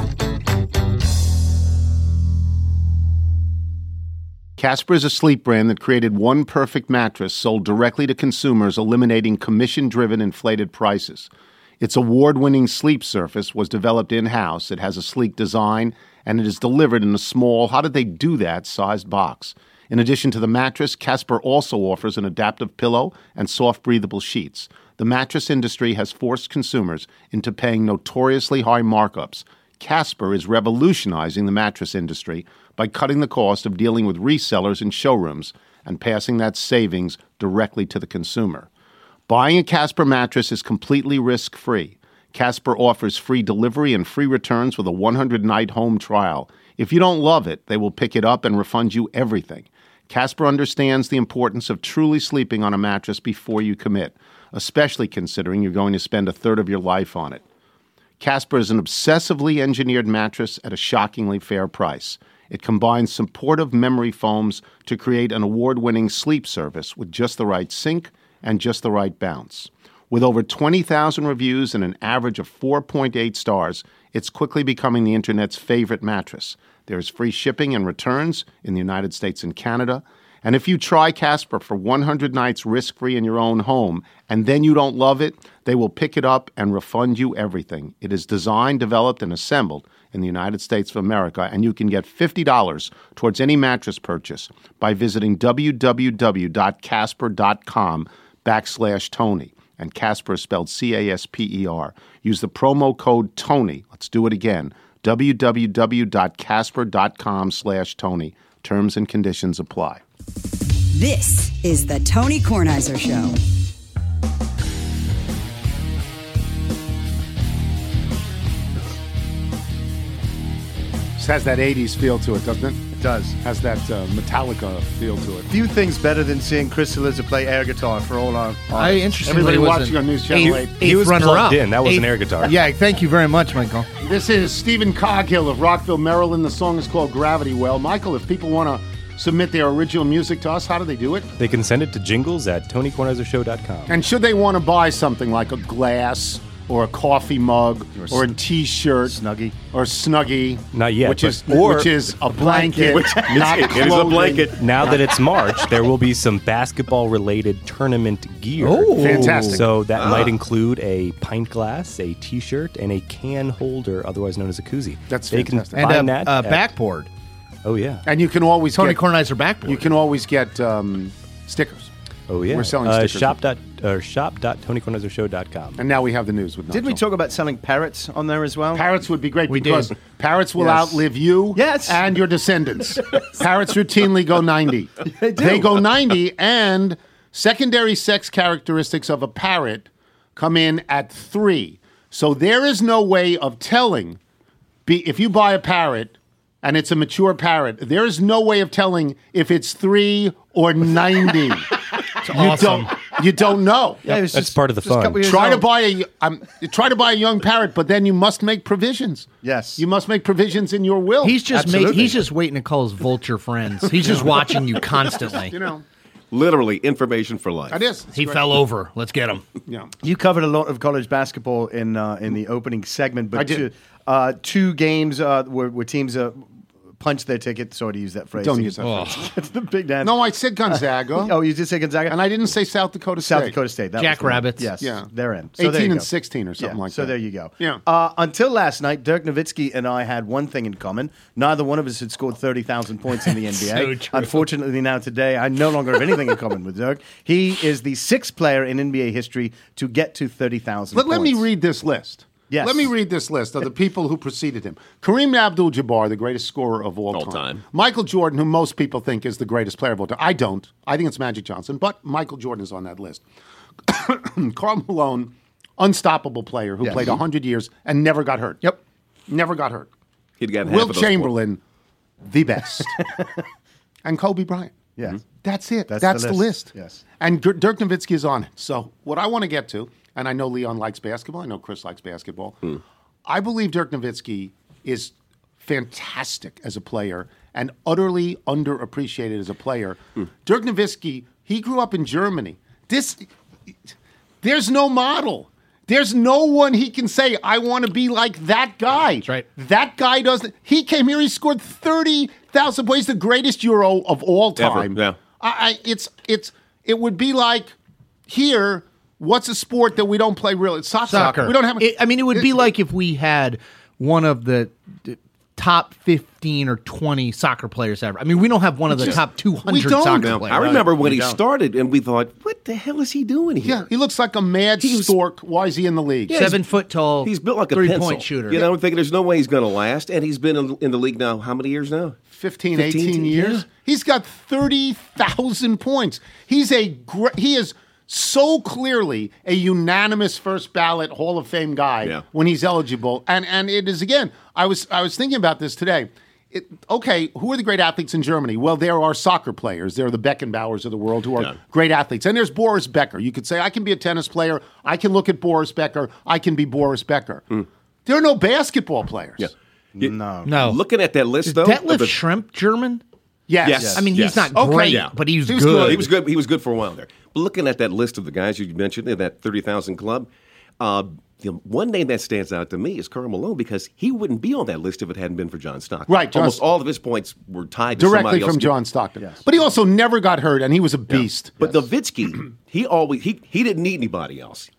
B: Casper is a sleep brand that created one perfect mattress sold directly to consumers, eliminating commission-driven inflated prices. Its award-winning sleep surface was developed in-house. It has a sleek design, and it is delivered in a small, how did they do that, sized box. In addition to the mattress, Casper also offers an adaptive pillow and soft, breathable sheets. The mattress industry has forced consumers into paying notoriously high markups. Casper is revolutionizing the mattress industry by cutting the cost of dealing with resellers in showrooms and passing that savings directly to the consumer. Buying a Casper mattress is completely risk-free. Casper offers free delivery and free returns with a one hundred night home trial. If you don't love it, they will pick it up and refund you everything. Casper understands the importance of truly sleeping on a mattress before you commit, especially considering you're going to spend a third of your life on it. Casper is an obsessively engineered mattress at a shockingly fair price. It combines supportive memory foams to create an award-winning sleep service with just the right sink and just the right bounce. With over twenty thousand reviews and an average of four point eight stars, it's quickly becoming the Internet's favorite mattress. There is free shipping and returns in the United States and Canada. And if you try Casper for one hundred nights risk-free in your own home, and then you don't love it, they will pick it up and refund you everything. It is designed, developed, and assembled in the United States of America, and you can get fifty dollars towards any mattress purchase by visiting www.casper.com backslash Tony. And Casper is spelled C A S P E R. Use the promo code TONY. Let's do it again. www.casper.com slash Tony. Terms and conditions apply.
G: This is the Tony Kornheiser Show.
B: This has that eighties feel to it, doesn't it?
F: It does.
B: Has that uh, Metallica feel to it.
F: Few things better than seeing Chris Saliza play air guitar for all our.
C: I interestingly
B: Everybody
C: was
B: watching
C: an
B: on News Channel
C: eighth-
B: eight.
E: He was
C: eighth
E: plugged
C: runner-up.
E: in. That was an
C: Eighth-
E: air guitar.
C: Yeah, thank you very much, Michael.
B: This is Stephen Coghill of Rockville, Maryland. The song is called Gravity Well. Michael, if people want to submit their original music to us, how do they do it?
E: They can send it to jingles at tony kornheiser show dot com.
B: And should they want to buy something like a glass or a coffee mug or a T-shirt
F: Snuggie.
B: or Snuggie,
E: Not yet,
B: which
E: but-
B: is
E: or-
B: which is a blanket,
D: Which-
B: not
D: it is a
B: clothing.
D: blanket.
E: Now that it's March, there will be some basketball-related tournament gear.
C: Oh.
B: Fantastic.
E: So that might include a pint glass, a T-shirt, and a can holder, otherwise known as a koozie.
B: That's
E: they
B: fantastic.
E: can
C: And
E: find
C: a,
E: that.
C: a
E: at-
C: backboard.
E: Oh yeah.
B: And you can always
C: Tony
B: get
C: Kornheiser backboard.
B: you can always get um, stickers.
E: Oh yeah.
B: We're selling
E: uh,
B: stickers.
E: Shop dot or shop dot tony kornheiser show dot com.
B: And now we have the news with
F: Didn't we
B: Nigel.
F: talk about selling parrots on there as well?
B: Parrots would be great
C: We
B: because
C: did.
B: parrots will
F: Yes.
B: outlive you
F: Yes.
B: and your descendants. Parrots routinely go ninety.
F: They do.
B: They go ninety, and secondary sex characteristics of a parrot come in at three. So there is no way of telling. Be, if you buy a parrot and it's a mature parrot, there is no way of telling if it's three or ninety. you
C: awesome.
B: don't. You don't know.
F: Yeah, it was
E: That's
F: just-
E: part of the
F: just a
E: fun.
F: couple years
B: Try to
F: old.
B: buy a um, try to buy a young parrot, but then you must make provisions.
F: Yes.
B: you must make provisions in your will.
C: He's just
F: Absolutely.
C: ma- he's just waiting to call his vulture friends. He's just watching you constantly.
B: you know,
D: Literally information for life.
B: it is. It's
C: He
B: great.
C: fell over. Let's get him.
B: Yeah.
F: You covered a lot of college basketball in uh, in the opening segment, but
B: I did.
F: Two, uh, two games uh, where, where teams uh, punch their ticket. Sorry to use that phrase.
B: Don't use that
C: Oh.
B: phrase.
F: That's the big dance.
B: No, I said Gonzaga.
F: Oh, you did say Gonzaga?
B: And I didn't say South Dakota State.
F: South Dakota State. That was the one.
C: Jackrabbits.
F: Yes.
B: Yeah.
F: They're in. So there
B: eighteen
F: you
B: and
F: go.
B: sixteen or something
F: Yeah,
B: like
F: so
B: that.
F: there you go.
B: Yeah.
F: Uh, until last night, Dirk Nowitzki and I had one thing in common. Neither one of us had scored thirty thousand points in the N B A.
C: So true.
F: Unfortunately, now today, I no longer have anything in common with Dirk. He is the sixth player in N B A history to get to thirty thousand
B: Let,
F: points.
B: let me read this list.
F: Yes.
B: Let me read this list of the people who preceded him. Kareem Abdul-Jabbar, the greatest scorer of all,
D: All
B: time.
D: time.
B: Michael Jordan, who most people think is the greatest player of all time. I don't. I think it's Magic Johnson, but Michael Jordan is on that list. Karl Malone, unstoppable player who
F: Yes.
B: played one hundred years and never got hurt.
C: Yep.
B: Never got hurt.
D: He'd got half
B: Wilt
D: of those
B: Chamberlain, the best. And Kobe Bryant.
F: Yes.
B: That's it.
F: That's
B: That's,
F: the
B: the,
F: list.
B: list.
F: Yes.
B: And Dir- Dirk Nowitzki is on it. So what I want to get to, and I know Leon likes basketball. I know Chris likes basketball. I believe Dirk Nowitzki is fantastic as a player and utterly underappreciated as a player. Dirk Nowitzki, he grew up in Germany. This, there's no model. There's no one he can say, I want to be like that guy. That's
C: right.
B: That guy doesn't. He came here, he scored thirty thousand points, the greatest Euro of all
D: Ever,
B: time.
D: yeah.
B: I, I, it's, it's, it would be like here, what's a sport that we don't play really? It's soccer.
C: Soccer.
B: We don't have a,
C: It- I mean, it would be like if we had one of the d- top fifteen or twenty soccer players ever. I mean, we don't have one of the
B: Just-
C: top two
B: we
C: hundred
B: don't.
C: soccer
B: No,
C: players.
D: I remember when
F: You
D: he
F: don't.
D: started, and we thought, what the hell is he doing here?
B: yeah, he looks like a mad
D: He was-
B: stork. Why is he in the league?
D: Yeah,
C: Seven foot tall.
D: He's built like a
C: three
D: pencil.
C: point shooter.
D: You know, I'm thinking there's no way he's going to last, and he's been in, in the league now how many years now?
B: fifteen,
D: fifteen,
B: eighteen years.
D: yeah.
B: He's got thirty thousand points. He's a gr- he is so clearly a unanimous first ballot Hall of Fame guy
D: Yeah.
B: when he's eligible. And and it is again, I was I was thinking about this today. It, okay, who are the great athletes in Germany? Well, there are soccer players. There are the Beckenbauers of the world who are
D: Yeah.
B: great athletes. And there's Boris Becker. You could say, I can be a tennis player. I can look at Boris Becker. I can be Boris Becker. There are no basketball players.
D: Yeah.
F: No.
C: No.
D: Looking at that list,
C: Is
D: though.
C: Detlef
D: of the-
C: Schrempf German?
B: Yes.
D: Yes.
C: I mean,
D: Yes.
C: he's not
B: Okay,
C: great,
B: yeah.
C: but he was,
B: He was
C: good.
B: good.
D: He was good. He was good for a while there. But looking at that list of the guys you mentioned in that thirty thousand club, uh, the one name that stands out to me is Karl Malone because he wouldn't be on that list if it hadn't been for John Stockton.
B: Right, John-
D: Almost all of his points were tied to
B: Directly
D: somebody else.
B: from John Stockton.
F: Yes.
B: But he also never got hurt, and he was a beast.
D: But Nowitzki, he always he he didn't need anybody else.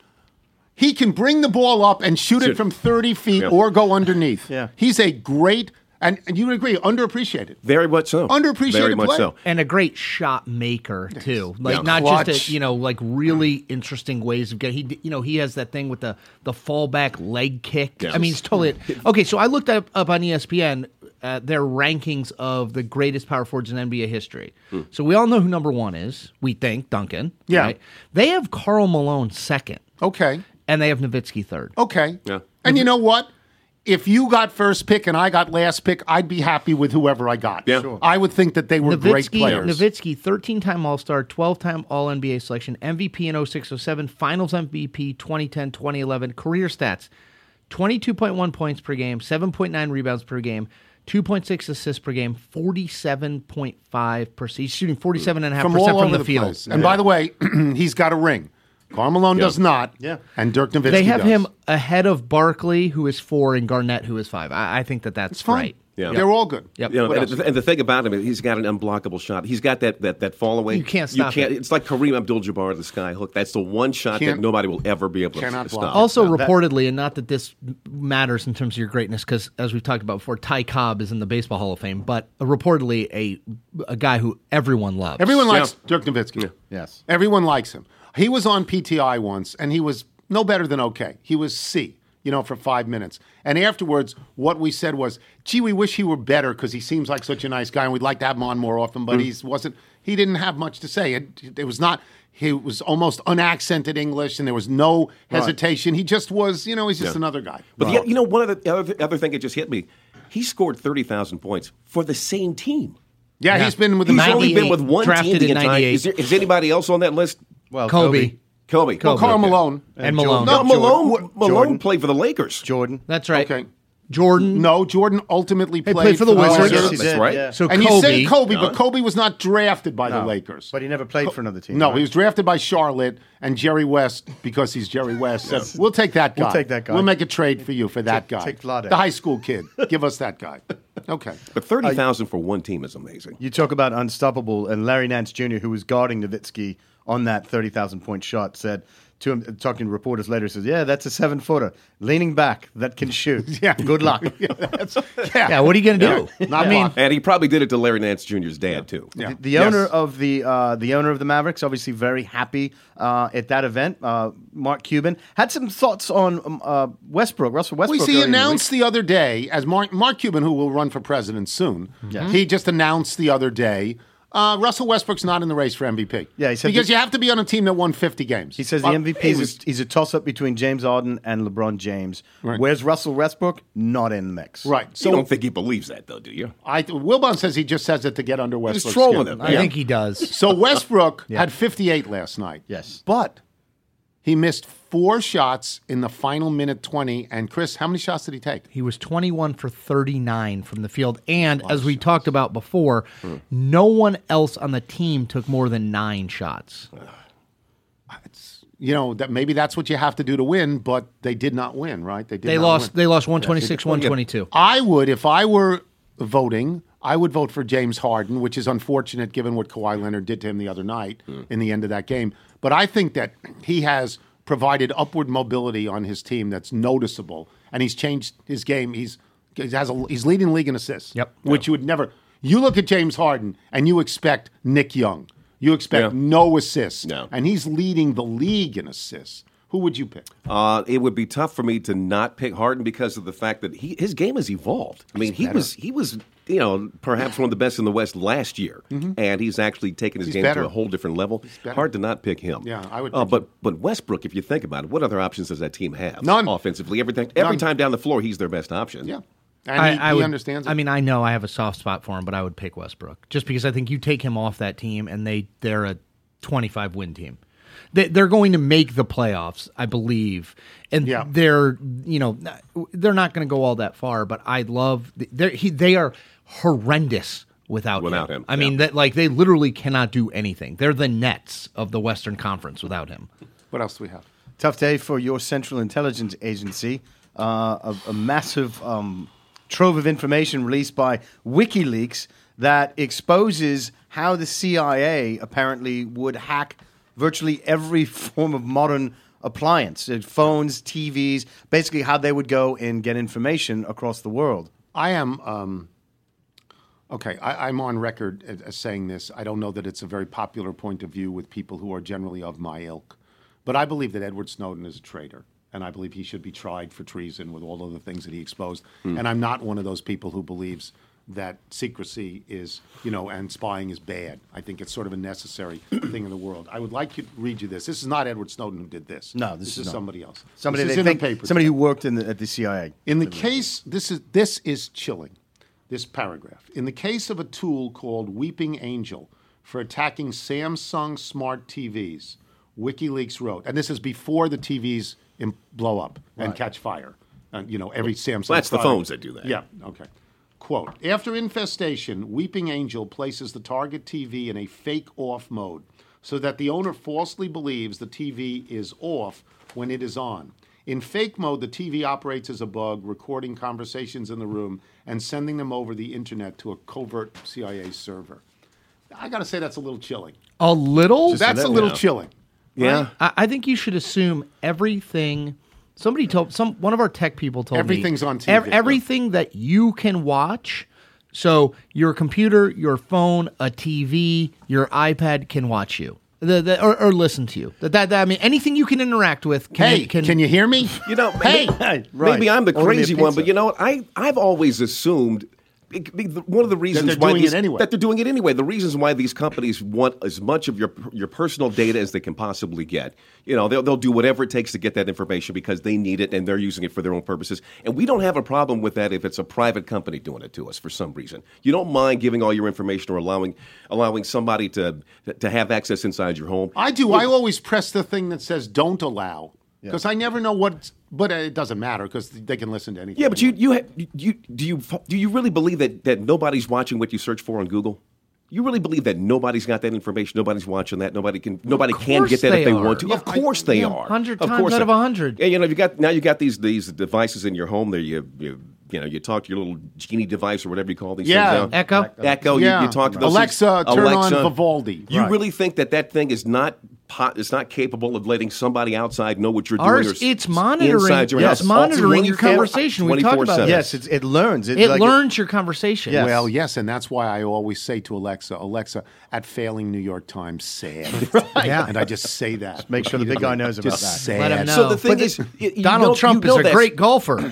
B: He can bring the ball up and shoot
D: Shoot.
B: it from thirty feet
D: Yeah.
B: or go underneath.
F: Yeah.
B: He's a great, and, and you would agree, underappreciated.
D: Very much so.
B: Underappreciated
D: Very much
B: player.
D: so.
C: And a great shot maker too, like
D: Yeah.
C: not
B: Clutch.
C: just a, you know like really interesting ways of getting. He you know he has that thing with the the fallback leg kick.
D: Yeah.
C: I mean, it's totally okay. So I looked up up on E S P N uh, their rankings of the greatest power forwards in N B A history. So we all know who number one is. We think Duncan.
B: Yeah.
C: right? They have Karl Malone second,
B: Okay.
C: and they have Nowitzki third.
B: Okay.
D: Yeah.
B: And you know what? If you got first pick and I got last pick, I'd be happy with whoever I got.
D: Yeah. Sure.
B: I would think that they were great
C: Nowitzki,
B: players.
C: Nowitzki, thirteen-time All-Star, twelve-time All-N B A selection, M V P in oh six oh seven, Finals M V P twenty ten twenty eleven, career stats, twenty-two point one points per game, seven point nine rebounds per game, two point six assists per game, forty-seven point five percent. He's shooting forty-seven point five
B: from
C: percent
B: all
C: from
B: over
C: the,
B: the,
C: field.
B: place. And by the way, he's got a ring. Karl Malone does not.
F: Yeah.
B: And Dirk Nowitzki
C: They have
B: does.
C: him ahead of Barkley, who is four, and Garnett, who is five. I, I think that that's
B: It's fine.
C: right.
D: Yeah.
B: They're all good.
C: Yep.
D: You know,
B: What
D: and,
B: else?
D: the, and the thing about him is he's got an unblockable shot. He's got that that, that fall away.
C: You can't stop it.
D: It's like Kareem Abdul-Jabbar, the sky hook. That's the one shot
B: Can't-
D: that nobody will ever be able to
B: cannot
D: stop.
B: block.
C: Also,
F: No, that-
C: reportedly, and not that this matters in terms of your greatness, because as we've talked about before, Ty Cobb is in the Baseball Hall of Fame, but reportedly a a guy who everyone loves.
B: Everyone likes Dirk Nowitzki.
F: Yes.
B: Everyone likes him. He was on P T I once, and he was no better than okay. He was C, you know, for five minutes. And afterwards, what we said was, gee, we wish he were better because he seems like such a nice guy, and we'd like to have him on more often, but he wasn't. He didn't have much to say. It, it was not. He was almost unaccented English, and there was no hesitation. He just was, you know, he's just
D: Yeah.
B: another guy.
D: But the, you know, one of the other, other thing that just hit me, he scored thirty thousand points for the same team.
B: Yeah,
C: Yeah.
B: he's been with the
D: He's
C: ninety-eight,
D: only been with one
C: drafted
D: team the
C: in
D: entire.
C: ninety-eight.
D: Is, there, is anybody else on that list?
F: Well,
C: Kobe.
D: Kobe.
B: Well, Karl
D: Okay.
B: Malone.
C: And Malone.
D: No,
F: Jordan.
D: Malone. Malone
F: Jordan.
D: played for the Lakers.
F: Jordan.
C: That's right.
B: Okay.
C: Jordan.
B: No, Jordan ultimately played,
C: played for the Wizards.
F: Yes, he
D: That's
F: did,
D: right.
F: yeah.
C: So
B: And
C: Kobe.
B: you say Kobe, but Kobe was not drafted by the
F: No,
B: Lakers.
F: But he never played for another team.
B: No,
F: right?
B: he was drafted by Charlotte, and Jerry West, because he's Jerry West, said, we'll take that guy.
F: We'll take that guy.
B: We'll make a trade for you for that
F: Take-
B: guy.
F: take Vlade.
B: The high school kid. Give us that guy. Okay.
D: But thirty thousand for one team is amazing.
F: You talk about unstoppable, and Larry Nance Junior, who was guarding Nowitzki on that thirty thousand point shot, said to him, talking to reporters later, says, yeah, that's a seven-footer, leaning back, that can shoot.
B: Yeah.
F: Good luck.
B: yeah, that's,
C: Yeah, yeah what are you going to do?
B: Not
C: I mean,
D: And he probably did it to Larry Nance Junior's dad, too.
B: Yeah.
F: The, the
B: Yes.
F: owner of the uh, the owner of the Mavericks, obviously very happy uh, at that event. Uh, Mark Cuban had some thoughts on um, uh, Westbrook, Russell Westbrook.
B: Well, he
F: earlier in the
B: announced
F: week.
B: the other day, as Mark, Mark Cuban, who will run for president soon, he just announced the other day, uh, Russell Westbrook's not in the race for M V P.
F: Yeah, he said
B: because
F: that-
B: you have to be on a team that won fifty games.
F: He says
B: Well,
F: the M V P
B: he
F: is
B: was-
F: a, he's a toss-up between James Harden and LeBron James.
B: Right.
F: Where's Russell Westbrook? Not in the mix.
B: right.
D: So you
B: So
D: don't think he believes that, though, do you?
B: I, Wilbon says he just says it to get under Westbrook's
D: trolling
B: skin.
D: him.
C: I think he does.
B: So Westbrook had fifty-eight last night.
F: Yes.
B: But he missed four shots in the final minute twenty. And Chris, how many shots did he take?
C: He was twenty-one for thirty-nine from the field. And as we talked about before, no one else on the team took more than nine shots.
B: You know, that maybe that's what you have to do to win, but they did not win, right? They did
C: They
B: not
C: lost
B: win.
C: they lost one twenty-six, one twenty-two.
B: I would, if I were voting, I would vote for James Harden, which is unfortunate given what Kawhi Leonard did to him the other night in the end of that game. But I think that he has provided upward mobility on his team that's noticeable, and he's changed his game. He's he has a, he's leading the league in assists,
C: Yep.
B: which you would never. You look at James Harden and you expect Nick Young. You expect
D: Yeah.
B: no assists,
D: No.
B: and he's leading the league in assists. Who would you pick?
D: Uh, it would be tough for me to not pick Harden because of the fact that he his game has evolved. I mean, he was he was you know perhaps one of the best in the West last year, and he's actually taken his
B: He's
D: game
B: better.
D: to a whole different level.
B: better.
D: Hard to not pick him.
B: Yeah, I would
D: Uh,
B: pick
D: but
B: him.
D: but Westbrook, if you think about it, what other options does that team have?
B: None.
D: Offensively, everything every
B: None.
D: time down the floor, he's their best option.
B: Yeah, and
C: I,
B: he,
C: I
B: he
C: would,
B: understands it.
C: I mean, I know I have a soft spot for him, but I would pick Westbrook just because I think you take him off that team and they they're a twenty-five win team. They, they're going to make the playoffs, I believe, and
B: Yeah.
C: they're you know they're not going to go all that far. But I love they he they are horrendous without
D: Without
C: him.
D: him,
C: I mean
D: yeah.
C: that like they literally cannot do anything. They're the Nets of the Western Conference without him.
B: what else do we have?
F: Tough day for your Central Intelligence Agency. Uh, a, a massive um, trove of information released by WikiLeaks that exposes how the C I A apparently would hack virtually every form of modern appliance, uh, phones, T Vs, basically how they would go and get information across the world.
B: I am um, okay. I, I'm on record as, as saying this. I don't know that it's a very popular point of view with people who are generally of my ilk, but I believe that Edward Snowden is a traitor, and I believe he should be tried for treason with all of the things that he exposed. And I'm not one of those people who believes that secrecy is, you know, and spying is bad. I think it's sort of a necessary thing in the world. I would like to read you this. This is not Edward Snowden who did this.
F: No, this is
B: is
F: not.
B: somebody else.
F: Somebody
B: this
F: they
B: is in
F: think,
B: the paper.
F: somebody who worked in the, at the C I A.
B: In the case, this is this is chilling. This paragraph. In the case of a tool called Weeping Angel for attacking Samsung smart T Vs, WikiLeaks wrote, and this is before the T Vs im- blow up and catch fire. And you know, every Samsung.
D: That's the
B: product-
D: phones that do that.
B: Yeah. Okay. Quote, after infestation, Weeping Angel places the target T V in a fake off mode so that the owner falsely believes the T V is off when it is on. In fake mode, the T V operates as a bug, recording conversations in the room and sending them over the internet to a covert C I A server. I got to say that's a little chilling.
C: A little.
B: That's a little chilling.
D: Yeah.
C: I, I think you should assume everything. Somebody told some one of our tech people told
B: Everything's
C: me
B: on T V.
C: ev- everything that you can watch. So your computer, your phone, a T V, your iPad can watch you, the, the, or, or listen to you. That, that, that I mean, anything you can interact with. Can,
B: Hey,
C: can,
B: can you hear me?
D: You know,
B: Hey!
D: may-
F: Right.
D: maybe I'm the
F: Order me a
D: crazy one,
F: pizza.
D: but you know what? I, I've always assumed it- it- one of the reasons
B: they're
D: why
B: doing
D: these,
B: it anyway.
D: that they're doing it anyway. The reasons why these companies want as much of your your personal data as they can possibly get. You know, they'll they'll do whatever it takes to get that information because they need it and they're using it for their own purposes. And we don't have a problem with that if it's a private company doing it to us for some reason. You don't mind giving all your information or allowing allowing somebody to to have access inside your home.
B: I do. I always press the thing that says "Don't allow" because I never know what. But it doesn't matter because they can listen to anything.
D: Yeah, but you you ha- you do you do you really believe that, that nobody's watching what you search for on Google? You really believe that nobody's got that information? Nobody's watching that. Nobody can. Nobody can
C: course
D: get that
C: they
D: if they
C: are.
D: want to.
C: Yeah,
D: of course they
C: yeah,
D: are.
C: one hundred
D: Of
C: times
D: course
C: out
D: they-
C: of one hundred.
D: Yeah, you know, you got now you got these these devices in your home. There, you, you you know, you talk to your little genie device or whatever you call these
B: Yeah.
D: things. now.
C: Echo?
D: Echo.
B: Yeah.
D: You, you talk to those
B: Alexa,
D: things.
B: turn
D: Alexa,
B: on Vivaldi.
D: You
B: Right.
D: really think that that thing is not po- it's not capable of letting somebody outside know what you're
C: Ours,
D: doing? or s-
C: it's monitoring-
D: inside your
C: yes,
D: house.
C: monitoring your
D: twenty-four
C: conversation. We talked about
D: twenty-four seven.
F: Yes, it's, it learns.
C: It
F: like
C: learns your conversation.
F: Yes.
B: Well, yes, and that's why I always say to Alexa, Alexa, at failing New York Times, sad.
C: Yeah.
B: And I just say that.
F: Make sure the big guy knows about
B: Just
F: that.
B: sad.
C: Let him know.
D: So the thing
C: But
D: is, you, you
C: Donald
D: know,
C: Trump
D: you know
C: is a
D: that's-
C: great golfer.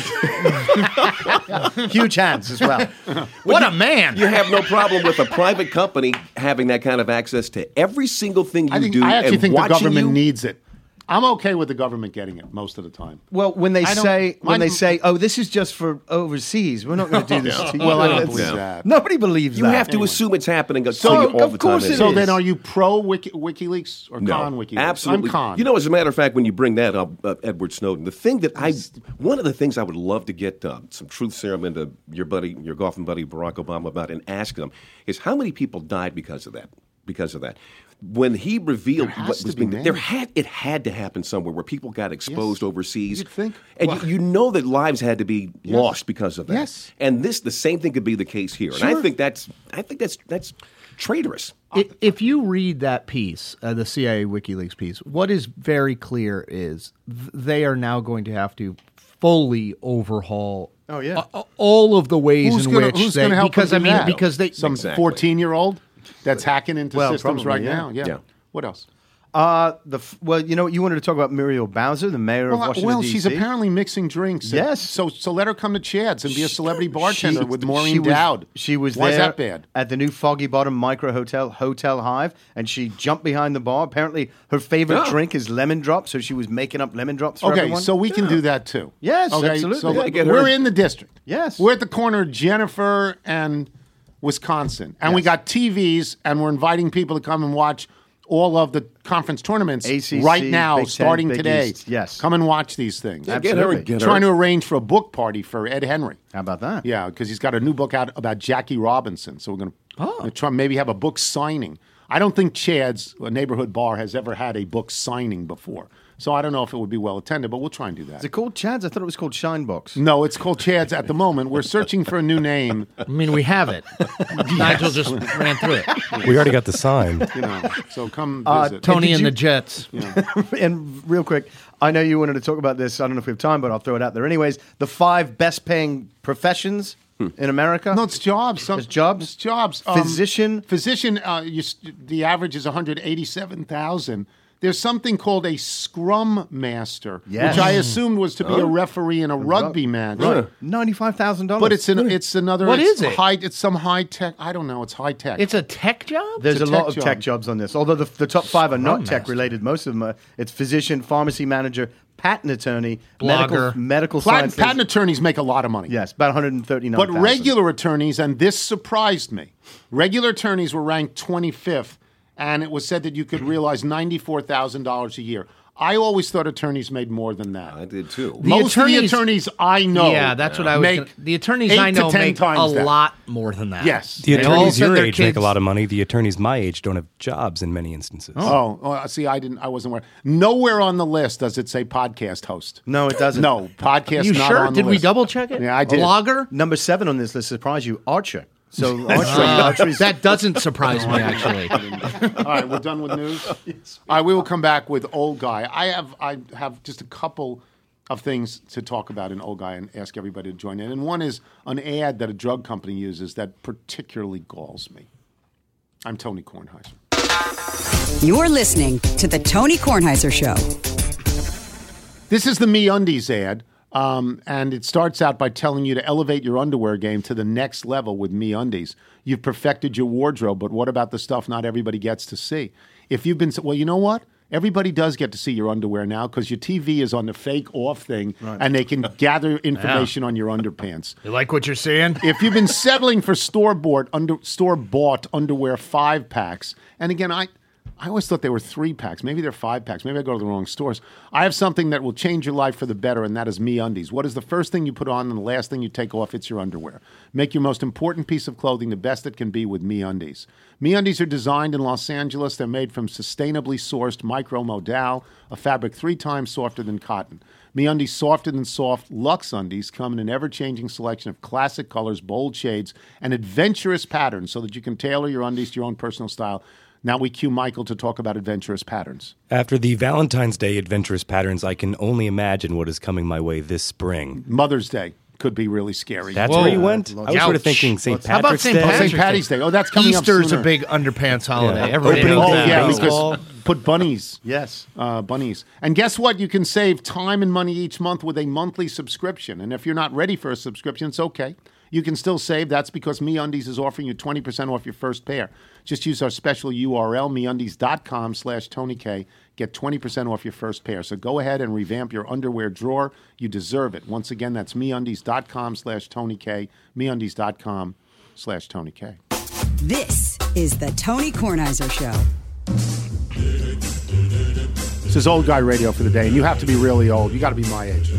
F: Huge hands as well.
C: What a man!
D: You have no problem with a private company having that kind of access to every single thing you
B: I think
D: do.
B: I actually
D: and
B: think the
D: watching
B: government
D: you.
B: needs it. I'm okay with the government getting it most of the time.
F: Well, when they
B: I don't-
F: say when
B: my-
F: they say, "Oh, this is just for overseas," we're not going to do this to you.
B: Well, I don't
F: It's-
B: believe that.
F: Nobody believes
D: You
F: that.
D: have to assume it's happening to
F: So,
D: you all
F: of
D: the
F: course
D: time.
F: it
B: So
F: is.
B: then, are you pro Wiki, WikiLeaks or
D: No,
B: con WikiLeaks?
D: absolutely.
B: I'm con.
D: You know, as a matter of fact, when you bring that up, uh, Edward Snowden, the thing that I, one of the things I would love to get uh, some truth serum into your buddy, your golfing buddy Barack Obama about, and ask them is how many people died because of that. Because of that, when he revealed
B: There has
D: what
B: to
D: was
B: be
D: being, there
B: many.
D: had it had to happen somewhere where people got exposed overseas.
B: You'd think.
D: and
B: Well-
D: you, you know that lives had to be lost because of that.
B: Yes.
D: and this the same thing could be the case here. And I think that's I think that's that's traitorous.
C: I- If you read that piece, uh, the C I A WikiLeaks piece, what is very clear is th- they are now going to have to fully overhaul.
F: Oh, yeah.
C: a- a- all of the ways
B: who's
C: in
B: gonna,
C: which
B: who's
C: they
B: going to help
C: because
B: them
C: I
B: do
C: mean
B: that?
C: because they
B: some
D: Exactly.
B: fourteen-year-old that's hacking into
F: Well,
B: systems
F: probably,
B: right
F: yeah.
B: now. Yeah.
D: Yeah.
B: What else?
F: Uh, the f- well, you know, you wanted to talk about Muriel Bowser, the mayor of
B: Well,
F: Washington
B: well
F: D C.
B: she's apparently mixing drinks. and-
F: Yes.
B: So so let her come to Chad's and be a celebrity bartender
F: She-
B: with
F: she
B: Maureen
F: was-
B: Dowd.
F: She was
B: Why
F: there
B: is that bad?
F: at the new Foggy Bottom Micro Hotel, Hotel Hive, and she jumped behind the bar. Apparently, her favorite
D: Oh.
F: drink is lemon drops, so she was making up lemon drops for
B: Okay,
F: everyone.
B: so we can do that too.
F: Yes,
B: okay,
F: absolutely.
B: So
F: Yeah,
D: get her-
B: we're in the district.
F: Yes.
B: We're at the corner of Jennifer and Wisconsin, and we
F: Yes.
B: got T Vs, and we're inviting people to come and watch all of the conference tournaments
F: A C C,
B: right now,
F: Big Ten,
B: starting
F: Big
B: today.
F: East, yes.
B: Come and watch these things.
D: Yeah, get her,
F: Absolutely.
D: get her.
B: Trying to arrange for a book party for Ed Henry.
F: How about that?
B: Yeah, because he's got a new book out about Jackie Robinson. So we're going to try maybe have a book signing. I don't think Chad's, a neighborhood bar, has ever had a book signing before. So I don't know if it would be well attended, but we'll try and do that.
F: Is it called Chad's? I thought it was called Shinebox.
B: No, it's called Chad's at the moment. We're searching for a new name.
C: I mean, we have it. Nigel just ran through it.
E: We already got the sign.
B: You know, so come
F: Uh,
B: visit.
C: Tony
F: did
C: and
F: you-
C: the Jets.
F: And real quick, I know you wanted to talk about this. I don't know if we have time, but I'll throw it out there anyways. The five best paying professions in America.
B: No, it's jobs. Some,
F: It's jobs?
B: It's jobs.
F: Physician?
B: Physician. Uh, you, s- the average is one hundred eighty-seven thousand. There's something called a scrum master,
F: Yes.
B: which I assumed was to be a referee in a rugby match.
F: Right. ninety-five thousand dollars.
B: But it's an, it's another.
C: What
B: it's
C: is it?
B: High, it's some high tech. I don't know. It's high tech.
C: It's a tech job?
F: There's
B: It's
F: a,
B: a
F: lot
B: tech
F: of tech
B: job.
F: jobs on this, although the, the top five are not
C: Scrum
F: tech
C: master.
F: related. Most of them are. It's physician, pharmacy manager, patent attorney,
C: Blogger.
F: medical, medical
B: Patent,
F: science.
B: patent attorneys make a lot of money.
F: Yes, about one hundred thirty-nine.
B: But regular attorneys, and this surprised me, regular attorneys were ranked twenty-fifth, and it was said that you could realize ninety-four thousand dollars a year. I always thought attorneys made more than that.
D: I did too.
C: The
B: Most
C: attorneys-
B: of the attorneys I know,
C: yeah, that's what I was.
B: make
C: Gonna, the attorneys
B: eight
C: I
B: to
C: know
B: ten
C: make a
B: times that.
C: lot more than that.
B: Yes.
E: The
C: They all
E: attorneys
C: send
E: your
C: their
E: age make a
C: kids-
E: lot of money. The attorneys my age don't have jobs in many instances.
B: Oh, oh, see, I didn't. I wasn't aware. Nowhere on the list does it say podcast host.
F: No, it doesn't.
B: No, podcast
C: You
B: not
C: sure?
B: on the
C: Did we
B: list.
C: double check it?
B: Yeah, I did.
C: Blogger?
F: Number seven on this list, surprise you, Archer. So archery, archery's
C: That doesn't surprise me, actually.
B: All right, we're done with news. All right, we will come back with Old Guy. I have I have just a couple of things to talk about in Old Guy and ask everybody to join in. And one is an ad that a drug company uses that particularly galls me. I'm Tony Kornheiser.
G: You're listening to The Tony Kornheiser Show.
B: This is the MeUndies ad, um, and it starts out by telling you to elevate your underwear game to the next level with MeUndies. You've perfected your wardrobe, but what about the stuff not everybody gets to see? If you've been, well, you know what? Everybody does get to see your underwear now because your T V is on the fake off thing, and they can gather information on your underpants.
C: You like what you're seeing?
B: If you've been settling for store-bought under store-bought underwear five packs, and again, I I always thought they were three packs. Maybe they're five packs. Maybe I go to the wrong stores. I have something that will change your life for the better, and that is MeUndies. What is the first thing you put on and the last thing you take off? It's your underwear. Make your most important piece of clothing the best it can be with MeUndies. MeUndies are designed in Los Angeles. They're made from sustainably sourced micromodal, a fabric three times softer than cotton. MeUndies Softer Than Soft Luxe Undies come in an ever-changing selection of classic colors, bold shades, and adventurous patterns so that you can tailor your undies to your own personal style. Now we cue Michael to talk about adventurous patterns.
E: After the Valentine's Day adventurous patterns, I can only imagine what is coming my way this spring.
B: Mother's Day could be really scary.
E: That's
C: Whoa.
E: where you went? I was sort of
C: Ouch.
E: thinking Saint
C: How about
E: Patrick's
C: Saint
E: Day.
B: Oh,
C: Patrick's
B: Saint Patty's Day. Oh, that's coming up
C: Easter's
B: sooner.
C: a big underpants holiday.
E: Yeah.
C: Everybody
E: Opening
C: knows
B: Oh,
E: day,
C: that.
B: yeah,
E: baseball.
B: because put bunnies.
F: Yes.
B: Uh, bunnies. And guess what? You can save time and money each month with a monthly subscription. And if you're not ready for a subscription, it's okay. You can still save. That's because MeUndies is offering you twenty percent off your first pair. Just use our special U R L, MeUndies.com slash Tony K. Get twenty percent off your first pair. So go ahead and revamp your underwear drawer. You deserve it. Once again, that's MeUndies.com slash Tony K. MeUndies.com slash Tony K.
G: This is the Tony Kornheiser Show.
B: This is Old Guy Radio for the day, and you have to be really old. You got to be my age.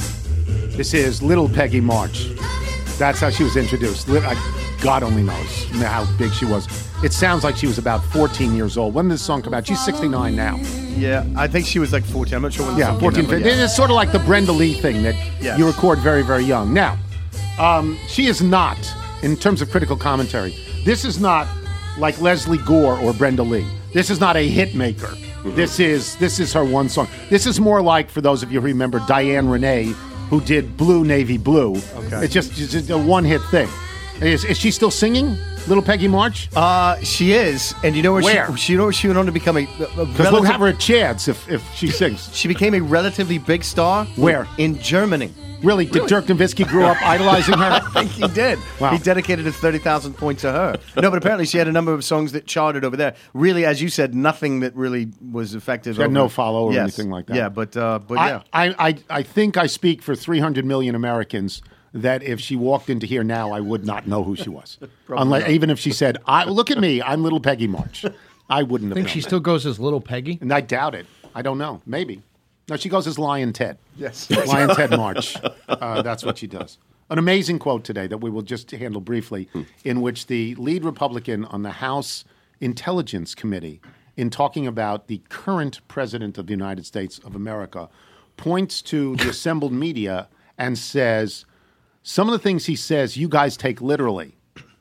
B: This is Little Peggy March. That's how she was introduced. Li- I, God only knows how big she was. It sounds like she was about fourteen years old. When did this song come out? She's sixty-nine now.
F: Yeah, I think she was like fourteen. I'm not sure when the
B: Yeah,
F: song
B: fourteen,
F: came out, but
B: fifteen.
F: yeah.
B: It's sort of like the Brenda Lee thing that
F: Yes.
B: you record very, very young. Now, um, she is not, in terms of critical commentary, this is not like Leslie Gore or Brenda Lee. This is not a hit maker.
F: Mm-hmm.
B: This is this is her one song. This is more like, for those of you who remember, Diane Renee, who did Blue Navy Blue.
F: Okay.
B: It's just, it's just a one-hit thing. Is, is she still singing, Little Peggy March?
F: Uh, she is, and you know where,
B: Where?
F: she? She, you know where she went on to become a. a
B: Because we'll
F: relative-
B: have her at Chad's if, if she sings.
F: She became a relatively big star.
B: Where?
F: In Germany.
B: Really? Did Dirk Nowitzki grow up idolizing her?
F: I think he did.
B: Wow.
F: He dedicated his thirty thousand points to her. No, but apparently she had a number of songs that charted over there. Really, as you said, nothing that really was effective.
B: She had
F: over-
B: no follow or
F: Yes.
B: anything like that.
F: Yeah, but uh, but
B: I,
F: yeah.
B: I, I, I think I speak for three hundred million Americans that if she walked into here now, I would not know who she was. Unless, even if she said, I, look at me, I'm Little Peggy March. I wouldn't have
C: I think
B: known
C: she
B: that.
C: still goes as Little Peggy.
B: And I doubt it. I don't know. Maybe. No, she goes as Lion Ted.
F: Yes.
B: Lion Ted March. Uh, that's what she does. An amazing quote today that we will just handle briefly, in which the lead Republican on the House Intelligence Committee, in talking about the current president of the United States of America, points to the assembled media and says, some of the things he says, you guys take literally.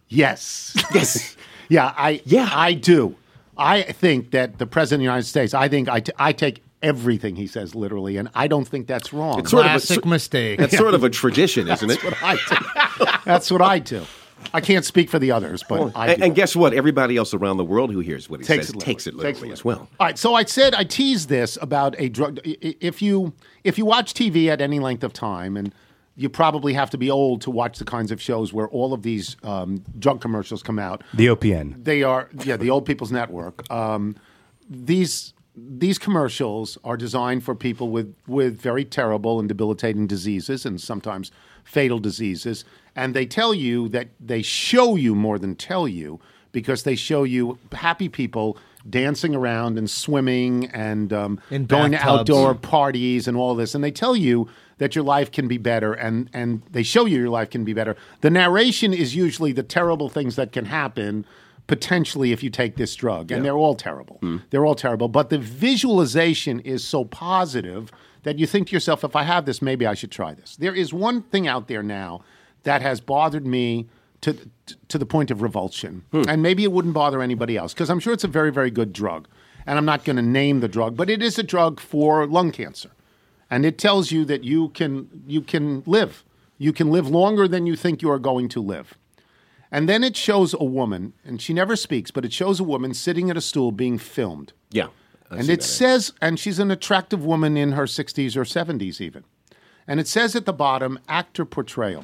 B: Yes.
D: Yes.
B: yeah, I,
D: Yeah.
B: I do. I think that the president of the United States, I think I, t- I take everything he says literally, and I don't think that's wrong.
D: It's sort of a-
C: Classic mistake.
D: That's sort of a tradition, isn't it?
B: That's what I do. That's what I do. I can't speak for the others, but I
D: And,
B: do.
D: and guess what? Everybody else around the world who hears what he
B: Takes
D: says
B: it
D: takes it
B: literally.
D: literally
B: Takes
D: as well.
B: All right, so I said I teased this about a drug. i- i- If you if you watch T V at any length of time, and you probably have to be old to watch the kinds of shows where all of these um, drug commercials come out.
E: The O P N.
B: They are, yeah, the Old People's Network. Um, these these commercials are designed for people with, with very terrible and debilitating diseases and sometimes fatal diseases. And they tell you that they show you more than tell you, because they show you happy people dancing around and swimming and um,
C: In
B: going to
C: bathtubs.
B: outdoor parties and all this. And they tell you that your life can be better, and, and they show you your life can be better. The narration is usually the terrible things that can happen potentially if you take this drug, and they're all terrible. They're all terrible. But the visualization is so positive that you think to yourself, if I have this, maybe I should try this. There is one thing out there now that has bothered me to to the point of revulsion, and maybe it wouldn't bother anybody else, because I'm sure it's a very, very good drug. And I'm not going to name the drug, but it is a drug for lung cancer. And it tells you that you can you can live. You can live longer than you think you are going to live. And then it shows a woman, and she never speaks, but it shows a woman sitting at a stool being filmed.
D: Yeah. I
B: And
D: see
B: it
D: that.
B: says, and she's an attractive woman in her sixties or seventies even. And it says at the bottom, actor portrayal.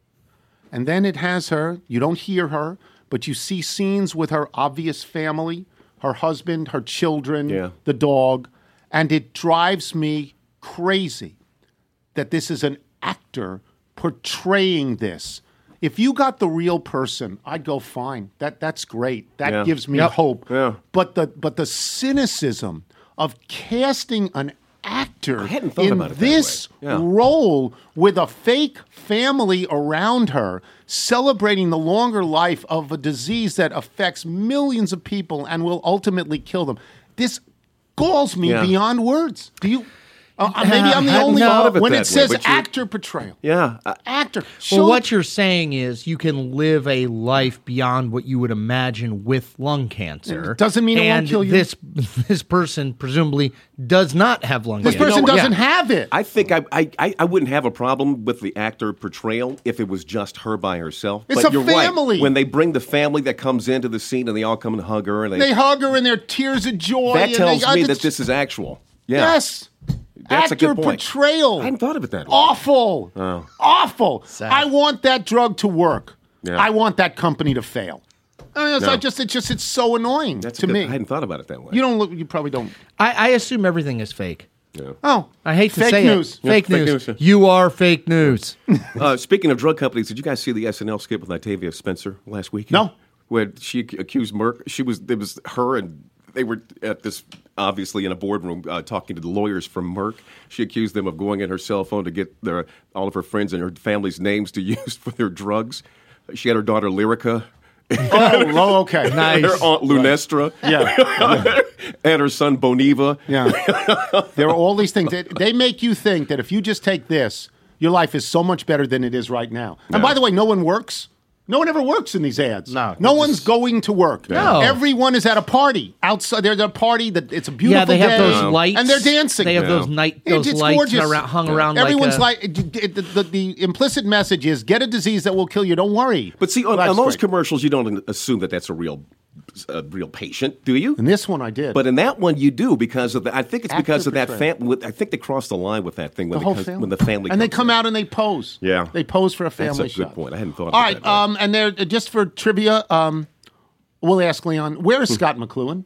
B: And then it has her, you don't hear her, but you see scenes with her obvious family, her husband, her children,
D: Yeah.
B: the dog. And it drives me crazy that this is an actor portraying this. If you got the real person, I'd go, fine. That that's great. That
D: Yeah.
B: gives me
C: Yep.
B: hope.
D: Yeah.
B: But the but the cynicism of casting an actor
D: I hadn't thought
B: in
D: about it that
B: this
D: way. Yeah.
B: role with a fake family around her, celebrating the longer life of a disease that affects millions of people and will ultimately kill them. This galls me
D: Yeah.
B: beyond words. Do you? Uh, uh, maybe I'm the
D: hadn't
B: only
D: thought of it
B: when
D: that
B: it
D: way,
B: says
D: but you-
B: actor portrayal.
D: Yeah. I-
B: Actor.
C: Well,
B: Show
C: what you're saying is you can live a life beyond what you would imagine with lung cancer.
B: It doesn't mean it won't
C: and
B: kill you.
C: This this person presumably does not have lung
B: this
C: cancer.
B: person
C: No,
B: doesn't
C: yeah.
B: have it.
D: I think I, I, I- I wouldn't have a problem with the actor portrayal if it was just her by herself.
B: It's
D: but
B: a
D: you're right.
B: family.
D: When they bring the family that comes into the scene and they all come and hug her, and they,
B: They hug her and they're tears of joy.
D: that
B: and
D: tells
B: they,
D: me
B: uh,
D: that this is actual. Yeah.
B: Yes.
D: That's a
B: actor
D: good point.
B: portrayal.
D: I hadn't thought of it that way.
B: Awful.
D: Oh.
B: Awful. I want that drug to work.
D: Yeah.
B: I want that company to fail. I mean, it's
D: No.
B: not just it's just it's so annoying
D: That's a
B: to
D: good-
B: me.
D: I hadn't thought about it that way.
B: You don't look. You probably don't.
C: I, I assume everything is fake.
D: Yeah.
B: Oh,
C: I hate to
B: fake
C: say
B: news.
C: it. Fake,
D: Yeah, fake
C: news.
D: news.
C: You are fake news.
D: Uh, speaking of drug companies, did you guys see the S N L skit with Octavia Spencer last week?
B: No.
D: Where she ac- accused Merck. She was it was her and they were at this obviously in a boardroom uh, talking to the lawyers from Merck. She accused them of going in her cell phone to get their all of her friends and her family's names to use for their drugs. She had her daughter Lyrica.
B: Oh, oh, okay.
C: Nice.
D: Her aunt Lunestra.
B: Yeah.
D: And her son Boniva.
B: Yeah. There are all these things. They, they make you think that if you just take this, your life is so much better than it is right now. And by the way, no one works. No one ever works in these ads.
F: No,
B: no
F: they're
B: one's
F: just-
B: going to work.
C: No.
B: Everyone is at a party outside. There's a party that it's a beautiful
C: Yeah, they have
B: day,
C: those lights.
B: and they're dancing.
C: They have
D: Yeah.
C: those night
B: It-
C: those
B: it's
C: lights
B: gorgeous.
C: around, hung around.
B: Everyone's
C: like, a,
B: like, it- it- the, the implicit message is get a disease that will kill you. Don't worry.
D: But see, on,
B: Well,
D: on
B: that's
D: those
B: great.
D: commercials, you don't assume that that's a real, a real patient, do you?
B: In this one, I did.
D: But in that one, you do because of the. I think it's
B: Actor
D: because of that
B: portrayal.
D: family. I think they crossed the line with that thing when
B: the whole
D: the,
B: family.
D: when the family
B: and they
D: comes
B: come
D: in.
B: out and they pose.
D: Yeah.
B: they pose for a
D: That's
B: family
D: a good
B: shot.
D: point. I hadn't thought of
B: All
D: it
B: right,
D: that way.
B: um, and they're just for trivia. Um, we'll ask Leon, where
D: Hmm.
B: is Scott McLuhan?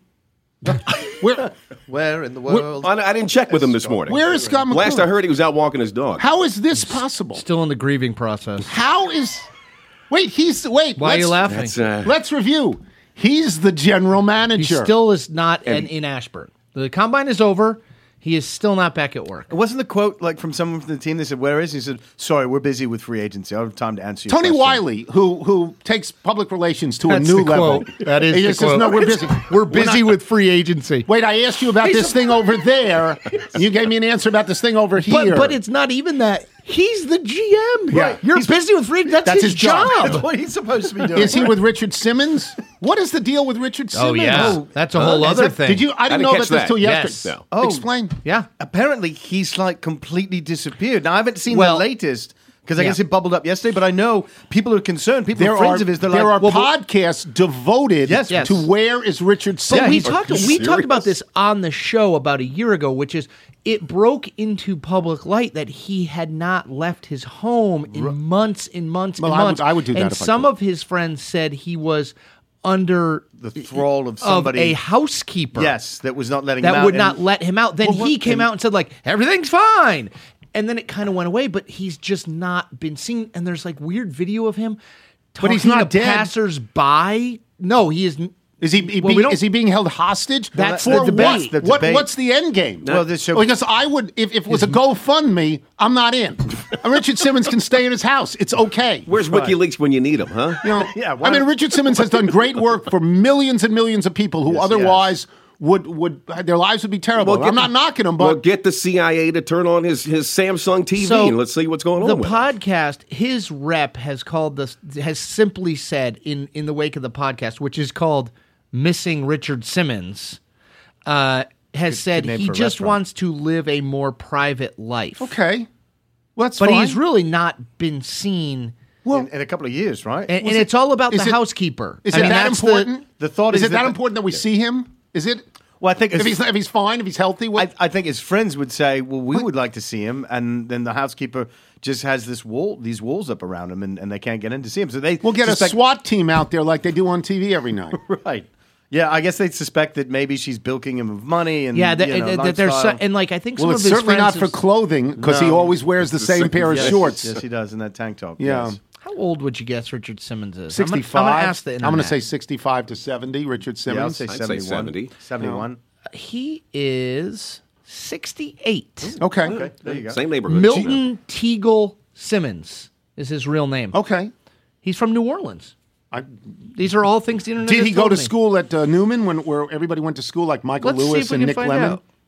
B: where,
F: Where in the world?
D: I, I didn't check with him this morning.
B: where is Scott McLuhan?
D: Last I heard, he was out walking his dog.
B: How is this possible?
C: still in the grieving process.
B: How is? Wait, he's wait.
C: Why are
B: let's,
C: you laughing?
D: That's, uh,
B: Let's review. He's the general
C: He
B: manager.
C: still is not an, in Ashburn. The combine is over. He is still not back at work.
F: Wasn't the quote like from someone from the team? They said, "Where is he?" He said, "Sorry, we're busy with free agency. I don't have time to answer your
B: Tony
F: question."
B: Wiley, who who takes public relations to
C: That's
B: a new
C: the
B: level.
C: quote. That is
B: he
C: the
B: just
C: quote.
B: says, "No, we're busy.
C: We're busy
B: not-
C: with free agency.
B: Wait, I asked you about this thing over there. and You gave me an answer about this thing over
C: But,
B: here.
C: but it's not even that. He's the G M.
B: Yeah.
C: You're
B: He's-
C: busy with free. That's,
B: That's
C: his,
B: his job.
C: job.
F: That's what he's supposed to be doing.
B: Is he with Richard Simmons? What is the deal with Richard Simmons?
C: Oh yeah, that's a whole
B: Is
C: other
B: it-
C: thing.
B: Did you? I didn't
D: didn't
B: know
D: catch
B: about this
D: that.
B: till
C: Yes.
B: yesterday.
D: No.
F: Oh.
B: Explain.
C: Yeah.
F: Apparently, he's like completely disappeared. Now, I haven't seen
C: Well-
F: the latest because I
C: Yeah.
F: guess it bubbled up yesterday. But I know people are concerned. People
B: There
F: are friends
B: are
F: of his. They're
B: there
F: like,
B: are
F: well, but-
B: podcasts devoted
F: Yes.
C: Yes.
B: to where is Richard
C: But
B: Simmons.
C: we talked.
D: you
C: We talked
D: serious?
C: about this on the show about a year ago, which is it broke into public light that he had not left his home in months and months
B: Well,
C: and
B: I would-
C: months.
B: I would do that
C: And
B: if I
C: some
B: could.
C: of his friends said he was under
F: the thrall of somebody.
C: a housekeeper.
F: yes, that was not letting him
C: that
F: out.
C: would
F: and-
C: not let him out. Then
F: Well,
C: he
F: what-
C: came
F: and-
C: out and said like everything's fine, and then it kind of went away. But he's just not been seen. And there's like weird video of him,
B: But he's
C: talking
B: not
C: to
B: dead.
C: passers-by. No, he is.
B: Is he, he
C: Well, we
B: being,
C: don't-
B: is he being held hostage?
C: That's
B: for
C: the debate.
B: what?
F: The
B: What-
F: debate.
B: What's the end game?
F: Well, this show-
B: because I would, if, if it was a GoFundMe, I'm not in. And Richard Simmons can stay in his house. It's okay.
D: Where's WikiLeaks when you need him, huh?
B: You know,
F: Yeah,
B: I
F: why-
B: mean, Richard Simmons has done great work for millions and millions of people who
F: Yes,
B: otherwise would would their lives would be terrible.
D: Well, get
B: I'm not
D: the-
B: knocking him,
D: Well,
B: but
D: get the C I A to turn on his, his Samsung T V
C: So,
D: and let's see what's going
C: The
D: on with it.
C: podcast, his rep has called this, has simply said in in the wake of the podcast, which is called "Missing Richard Simmons," uh, has said
F: name
C: he
F: for a
C: just
F: restaurant.
C: wants to live a more private life.
B: okay, well, that's
C: but
B: fine.
C: he's really not been seen.
B: well.
F: in, in a couple of years, right?
C: And,
B: Was
C: and
B: it-
C: it's all about
B: is
C: the
B: it-
C: housekeeper.
B: Is
C: I
B: it
C: mean,
B: that
C: that's
B: important?
F: the thought
B: is
F: is
B: it that
F: that-
B: important that we see him? Is it?
F: well, I think
B: If
F: as-
B: he's if he's fine, if he's healthy, what?
F: I, I think his friends would say, "Well, we would like to see him," and then the housekeeper just has this wall, these walls up around him, and, and they can't get in to see him. So they
B: we'll get
F: suspect-
B: a SWAT team out there like they do on T V every night.
F: right. Yeah, I guess they suspect that maybe she's bilking him of money and
C: yeah, that,
F: you know,
C: that- that there's so,
F: lifestyle.
C: and like I think some
B: Well,
C: of
B: it's
C: his
B: certainly not
C: friends
B: for
C: have-
B: clothing because he
F: No.
B: always wears the same pair of
F: yes,
B: shorts.
F: Yes, he does in that tank top.
B: Yeah.
F: yes.
C: How old would you guess Richard Simmons is? I'm gonna-
B: sixty-five.
C: I'm going to ask the
B: I'm going to
C: internet.
B: say sixty-five to seventy. Richard
F: Yeah, I'll
B: Simmons.
F: say
D: I'd say
F: seventy-one.
D: seventy.
F: seventy-one.
C: He is sixty-eight.
B: okay.
F: Okay, there you go.
D: Same neighborhood.
C: Milton Teagle Simmons is his real name.
B: Okay.
C: He's from New Orleans.
B: I,
C: These are all things the internet
B: did
C: has
B: he go
C: told
B: to
C: me.
B: school at uh, Newman when where everybody went to school like Michael
C: Let's see
B: Lewis
C: if we
B: and
C: can
B: Nick
C: find
B: Lemon?
C: out.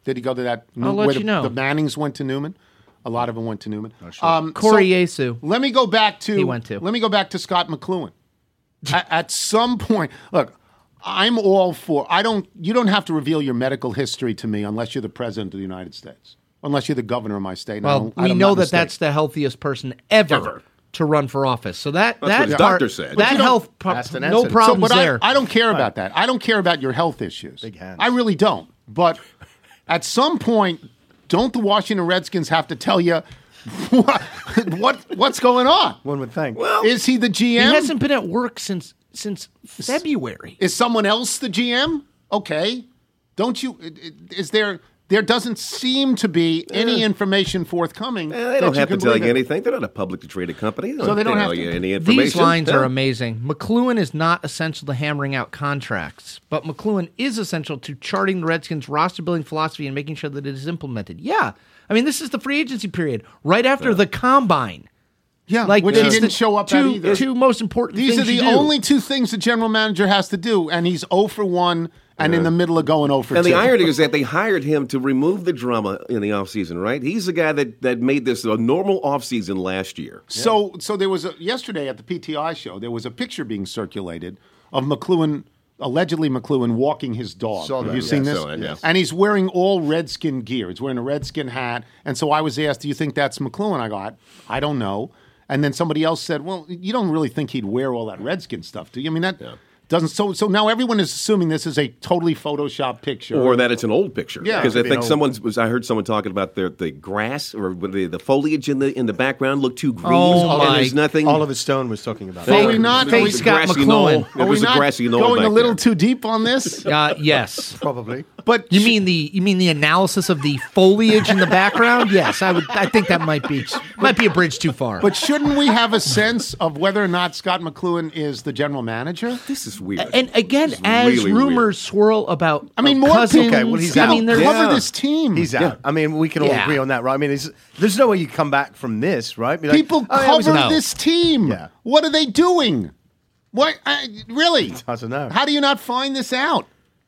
B: Did he go to that?
C: I'll let
B: where
C: you
B: the,
C: know.
B: The Mannings went to Newman. A lot of them went to Newman.
F: sure.
B: Um,
C: Corey
B: so
C: Yesu.
B: Let me go back to.
C: He went to.
B: Let me go back to Scott McLuhan. at, at some point, look, I'm all for. I don't. You don't have to reveal your medical history to me unless you're the president of the United States. Unless you're the governor of my state. And I
C: Well,
B: don't- I
C: we
B: don't-
C: know
B: not
C: that
B: mistake.
C: that's the healthiest person ever,
D: Ever.
C: to run for office. So that
D: That's
C: that
D: what his
C: part,
D: doctor said.
B: But
C: that
B: you don't-
C: health, pro-
F: That's an
C: no
F: answer.
C: problems
B: but
C: there.
B: I, I don't care about that. I don't care about your health issues.
F: Big hands.
B: I really don't. But at some point, don't the Washington Redskins have to tell you what, what what's going on?
F: One would think.
D: Well,
B: Is he the G
C: he
B: M?
C: hasn't been at work since since February.
B: Is someone else the G M? Okay. Don't you? Is there? There doesn't seem to be any information forthcoming.
D: Eh, they
B: that
D: don't
B: you
D: have to
B: can
D: tell
B: believe
D: you
B: in.
D: anything. They're not a publicly traded company. They don't
B: So they don't
D: tell
B: have
D: you
B: to-
D: any information.
C: These lines
D: Yeah.
C: are amazing. McLuhan is not essential to hammering out contracts, but McLuhan is essential to charting the Redskins' roster building philosophy and making sure that it is implemented. Yeah. I mean, this is the free agency period, right after the combine.
B: Yeah,
C: Like
B: which
C: the-
B: he didn't
C: the
B: show up
C: two,
B: at either.
C: Two most important
B: These
C: things
B: are the
C: you do.
B: only two things the general manager has to do, and he's zero for one and in the middle of going zero for
D: And
B: two.
D: the irony is that they hired him to remove the drama in the offseason, right? He's the guy that, that made this a normal offseason last year.
B: So, so there was a yesterday at the P T I show. There was a picture being circulated of McLuhan, allegedly McLuhan, walking his dog.
F: Saw
B: Have
F: that,
B: you
F: yeah,
B: seen this?
D: saw it, yeah.
B: And he's wearing all Redskin gear. He's wearing a Redskin hat. And so I was asked, "Do you think that's McLuhan?" I got, "I don't know." And then somebody else said, "Well, you don't really think he'd wear all that Redskin stuff, do you?" I mean, that doesn't. So, so now everyone is assuming this is a totally photoshopped picture,
D: Or that it's an old picture.
B: Yeah,
D: because
B: it
D: I
B: could be
D: think
B: an
D: someone was. I heard someone talking about the the grass or the, the foliage in the in the background looked too green.
C: Oh,
D: and
C: my-
D: there's nothing.
F: Oliver Stone was talking about
C: Fake-
B: Are we
F: it.
B: not?
D: There
B: Are
D: was
B: we-
D: a
C: Scott
D: grassy
C: McLuhan.
D: knoll.
B: Are
D: There
B: we
D: was a
B: not
D: grassy knoll
B: going
D: back
B: a little
D: there.
B: too deep on this?
C: Uh, yes.
F: Probably.
B: But
C: You
B: sh-
C: mean the you mean the analysis of the foliage in the background? Yes, I would. I think that might be might be a bridge too far.
B: But shouldn't we have a sense of whether or not Scott McLuhan is the general manager?
D: This is weird.
C: and again,
D: This is
C: as
D: really
C: rumors
D: weird.
C: swirl about,
B: I mean,
C: uh,
B: more
C: Cousins,
B: people.
F: Okay, well, he's
C: I
F: out.
C: mean, there's
B: cover
D: Yeah.
B: this team.
F: He's out. I mean, we can all
C: Yeah.
F: agree on that, right? I mean, it's, there's no way you come back from this, right? Be like,
B: People
F: "Oh, yeah, it was
B: cover
F: a-"
C: No.
B: this team.
F: Yeah.
B: What are they doing? What? I, really?
F: I don't know.
B: How do you not find this out?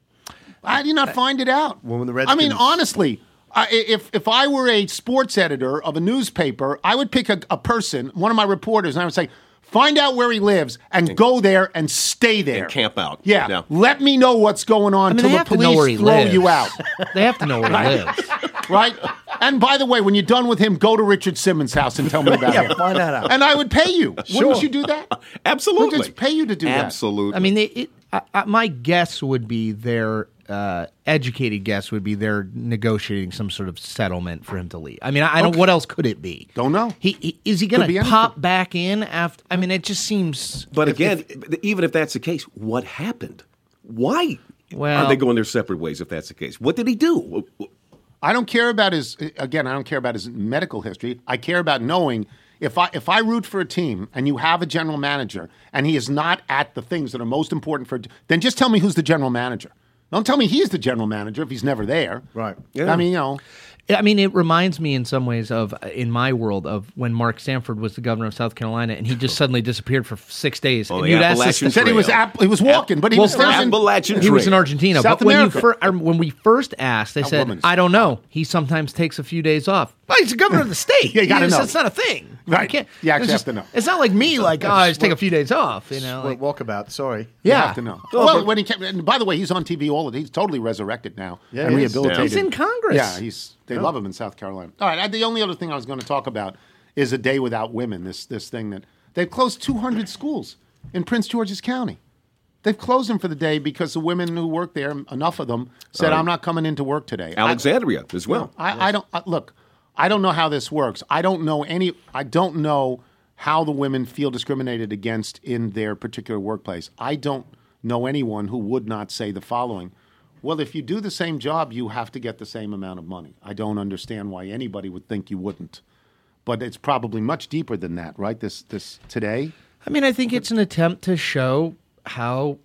B: How do you not find it out?
F: Well, when the
B: I mean,
F: Redskins-
B: honestly, I, if if I were a sports editor of a newspaper, I would pick a, a person, one of my reporters, and I would say, find out where he lives and go there and stay there.
D: And camp out.
B: Yeah.
D: Yeah.
B: Let me know what's going on
C: I mean,
B: till
C: they
B: the
C: have to know where he
B: police throw
C: lives.
B: you out.
C: They have to know where he lives.
B: Right? And by the way, when you're done with him, go to Richard Simmons' house and tell me about
F: Yeah,
B: him.
F: find that out.
B: And I would pay you. Wouldn't you do that?
D: Absolutely.
B: We'll just pay you to do that.
D: Absolutely.
C: I mean, they, it, I, I, my guess would be their uh, educated guess would be they're negotiating some sort of settlement for him to leave. I mean, I, I don't.
B: Okay.
C: What else could it be?
B: Don't know.
C: He, he is he
B: Could
C: going
B: be
C: to
B: anything.
C: pop back in after? I mean, it just seems.
D: But again, even if that's the case, what happened? Why
C: Well-
D: are they going their separate ways if that's the case? What did he do?
B: I don't care about his again, I don't care about his medical history. I care about knowing if I if I root for a team and you have a general manager and he is not at the things that are most important for then just tell me who's the general manager. Don't tell me he's the general manager if he's never there.
F: Right.
B: I mean, you know,
C: I mean, it reminds me in some ways of, in my world, of when Mark Sanford was the governor of South Carolina and he just suddenly disappeared for six days.
D: Oh,
C: and
D: the
C: you'd ask
D: Appalachian
C: this-
B: said he was
D: Trail.
B: app, he was walking, but he
C: Well,
B: was first in,
D: Appalachian
C: He was in
D: Trail.
C: Argentina.
B: South
C: but when, you
B: America.
C: fir- or when we first asked, they
B: That
C: said,
B: woman's-
C: I don't know. He sometimes takes a few days off. Well, he's the governor of the state.
B: Yeah, you gotta
C: It's-
B: know.
C: It's not a thing.
B: Right.
C: You, can't,
B: You actually
C: it's
B: have
C: just-
B: to know.
C: It's not like me, like, oh, I just take a few days off. You know, like,
F: Well, walkabout, sorry.
B: you
C: yeah.
B: have to know. Well, when he came, and by the way, he's on T V all the he's totally resurrected now
F: Yeah,
B: and
F: he is.
B: rehabilitated.
C: He's in Congress.
B: Yeah, he's they love him in South Carolina. All right, I, the only other thing I was going to talk about is a day without women. This this thing that they've closed two hundred schools in Prince George's County. They've closed them for the day because the women who work there, enough of them, said,
D: Uh,
B: "I'm not coming into work today."
D: Alexandria as well.
B: I, I don't I, look. I don't know how this works. I don't know any. I don't know how the women feel discriminated against in their particular workplace. I don't know anyone who would not say the following: well, if you do the same job, you have to get the same amount of money. I don't understand why anybody would think you wouldn't. But it's probably much deeper than that, right? This this today.
C: I mean, I think it's an attempt to show how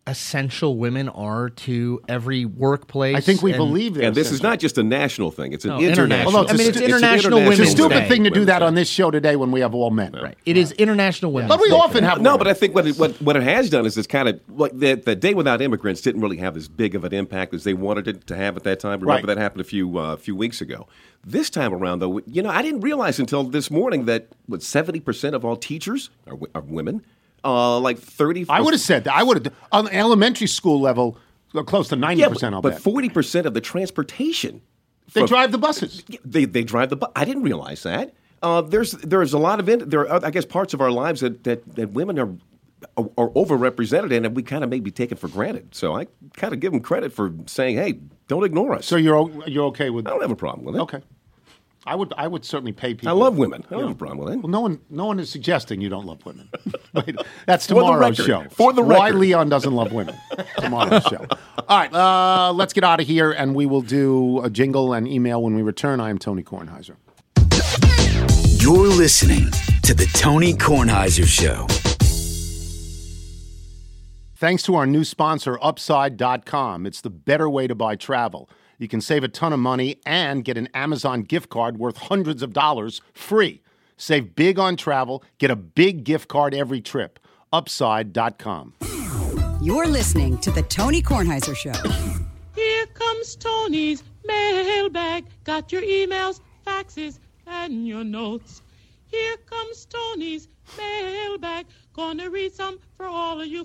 C: essential women are to every workplace.
B: I think we
C: and-
B: believe that.
D: And this is not just a national thing; it's an
C: No,
D: international.
C: international.
B: Although it's
C: I mean,
B: a
C: it's
B: stu-
C: International
B: It's a
C: Women's
B: stupid
C: Day.
B: thing to do that
D: Women's
B: on this show today when we have all men.
C: Right. It is International Women's
B: But we
C: Day.
B: often have
D: No,
B: women.
D: but I think what it, what what it has done is it's kind of like the, the Day Without Immigrants didn't really have as big of an impact as they wanted it to have at that time. Remember
B: Right.
D: that happened a few uh, few weeks ago. This time around, though, you know, I didn't realize until this morning that what seventy percent of all teachers are, w- are women. Uh, like thirty.
B: I would have said that. I would have on the elementary school level, uh, close to ninety
D: yeah,
B: percent.
D: but,
B: I'll
D: but
B: bet
D: forty percent of the transportation.
B: they
D: from-
B: drive the buses.
D: They they drive the bus. I didn't realize that. Uh, there's there's a lot of in, there are I guess parts of our lives that that, that women are are overrepresented in, and we kind of may be taken for granted. So I kind of give them credit for saying, "Hey, don't ignore us."
B: So you're o- you're okay with?
D: I don't have a problem with it.
B: Okay, I would I would certainly pay people.
D: I love women. I don't
B: Yeah.
D: have a problem with it.
B: Well, no one no one is suggesting you don't love women. Wait, that's
D: For the
B: tomorrow's
D: record.
B: show.
D: For the
B: Why
D: record.
B: Leon doesn't love women. Tomorrow's show. All right, uh, let's get out of here, and we will do a jingle and email when we return. I am Tony Kornheiser.
H: You're listening to the Tony Kornheiser Show.
B: Thanks to our new sponsor, Upside dot com. It's the better way to buy travel. You can save a ton of money and get an Amazon gift card worth hundreds of dollars free. Save big on travel. Get a big gift card every trip. Upside dot com.
G: You're listening to the Tony Kornheiser Show.
J: Here comes Tony's mailbag. Got your emails, faxes, and your notes. Here comes Tony's mailbag. Gonna read some for all of you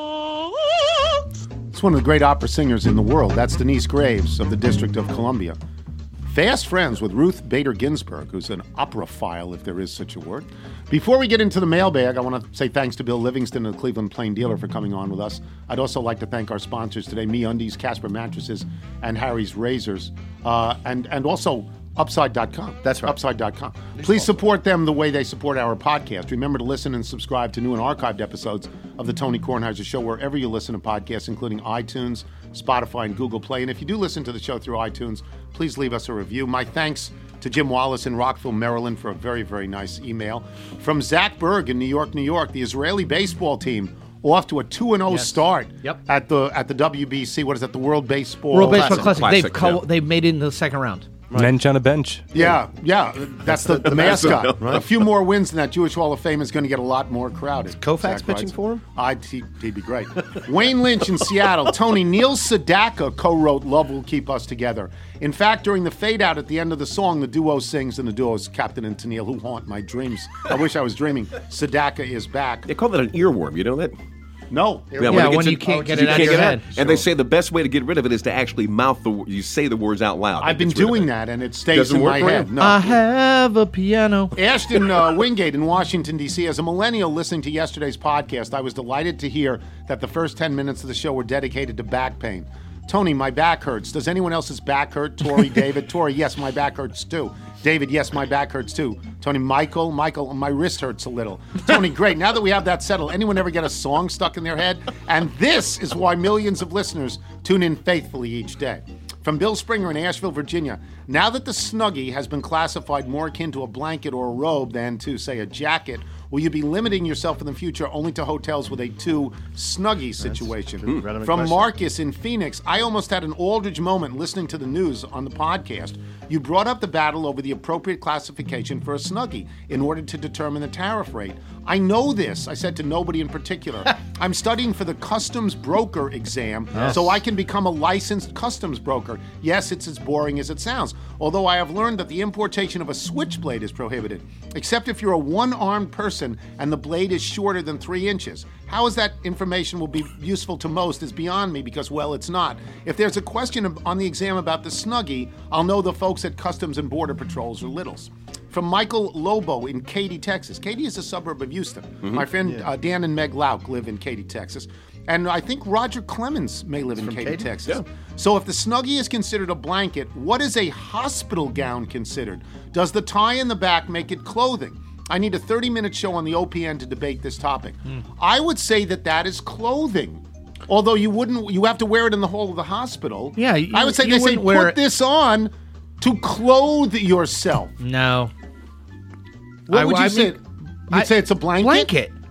J: folks.
B: It's one of the great opera singers in the world. That's Denise Graves of the District of Columbia. Fast friends with Ruth Bader Ginsburg, who's an operaphile, if there is such a word. Before we get into the mailbag, I want to say thanks to Bill Livingston of the Cleveland Plain Dealer for coming on with us. I'd also like to thank our sponsors today, MeUndies, Casper Mattresses, and Harry's Razors, uh, and, and also Upside dot com.
F: That's right.
B: Upside dot com. Please support them the way they support our podcast. Remember to listen and subscribe to new and archived episodes of the Tony Kornheiser Show wherever you listen to podcasts, including iTunes, Spotify, and Google Play. And if you do listen to the show through iTunes, please leave us a review. My thanks to Jim Wallace in Rockville, Maryland, for a very, very nice email. From Zach Berg in New York, New York, the Israeli baseball team off to a two and oh
C: Yes.
B: start
C: Yep.
B: at the at the W B C. What is that? The World Baseball
C: World Baseball
D: Classic.
C: Classic. They've
D: Classic,
C: co-
D: yeah.
C: they've made it into the second round.
E: Bench on a bench.
B: Yeah, yeah, that's the, the mascot.
D: Right.
B: A few more wins than that Jewish Hall of Fame is going to get a lot more crowded.
F: Koufax
B: Zach
F: pitching
B: writes.
F: for him?
B: I'd, he, he'd be great. Wayne Lynch in Seattle. Tony, Neil Sedaka co-wrote Love Will Keep Us Together. In fact, during the fade-out at the end of the song, the duo sings, and the duo's Captain and Tennille, who haunt my dreams. I wish I was dreaming. Sedaka is back.
D: They call that an earworm. You know that?
B: No.
D: Yeah,
C: Yeah,
D: it
C: when
D: gets
C: you
D: in-
C: can't get
D: you
C: it out of your
D: get
C: head.
D: And they say the best way to get rid of it is to actually mouth the wo- you say the words out loud.
B: I've
D: That
B: been
D: gets rid of
B: doing
D: it.
B: that, and it stays
D: Doesn't
B: in
D: work
B: my
D: for you?
B: head. No.
C: I have a piano.
B: Ashton uh, Wingate in Washington, D C As a millennial listening to yesterday's podcast, I was delighted to hear that the first ten minutes of the show were dedicated to back pain. Tony, my back hurts. Does anyone else's back hurt? Tori, David? Tori, yes, my back hurts too. David, yes, my back hurts too. Tony, Michael, Michael, my wrist hurts a little. Tony, great. Now that we have that settled, anyone ever get a song stuck in their head? And this is why millions of listeners tune in faithfully each day. From Bill Springer in Asheville, Virginia. Now that the Snuggie has been classified more akin to a blanket or a robe than to, say, a jacket, will you be limiting yourself in the future only to hotels with a two Snuggie situation?
F: good. Relevant
B: From
F: question.
B: Marcus in Phoenix, I almost had an Aldridge moment listening to the news on the podcast. You brought up the battle over the appropriate classification for a Snuggie in order to determine the tariff rate. I know this, I said to nobody in particular. I'm studying for the customs broker exam so I can become a licensed customs broker. Yes, it's as boring as it sounds, although I have learned that the importation of a switchblade is prohibited, except if you're a one-armed person and the blade is shorter than three inches. How is that information will be useful to most is beyond me because, well, it's not. If there's a question on the exam about the Snuggie, I'll know the folks at Customs and Border Patrols or Littles. From Michael Lobo in Katy, Texas. Katy is a suburb of Houston.
D: Mm-hmm.
B: My friend uh, Dan and Meg Lauk live in Katy, Texas. And I think Roger Clemens may live in
F: from
B: Katy,
F: Katy?
B: Texas.
D: Yeah.
B: So if the Snuggie is considered a blanket, what is a hospital gown considered? Does the tie in the back make it clothing? I need a thirty-minute show on the O P N to debate this topic. I would say that that is clothing. Although you wouldn't, you have to wear it in the whole of the hospital.
C: Yeah, you-
B: I would say
C: you
B: they say
C: wouldn't wear
B: put
C: it-
B: this on to clothe yourself.
C: No.
B: What
C: I-
B: would you
C: I
B: say?
C: mean,
B: You'd
C: I-
B: say it's a blanket?
C: Blanket.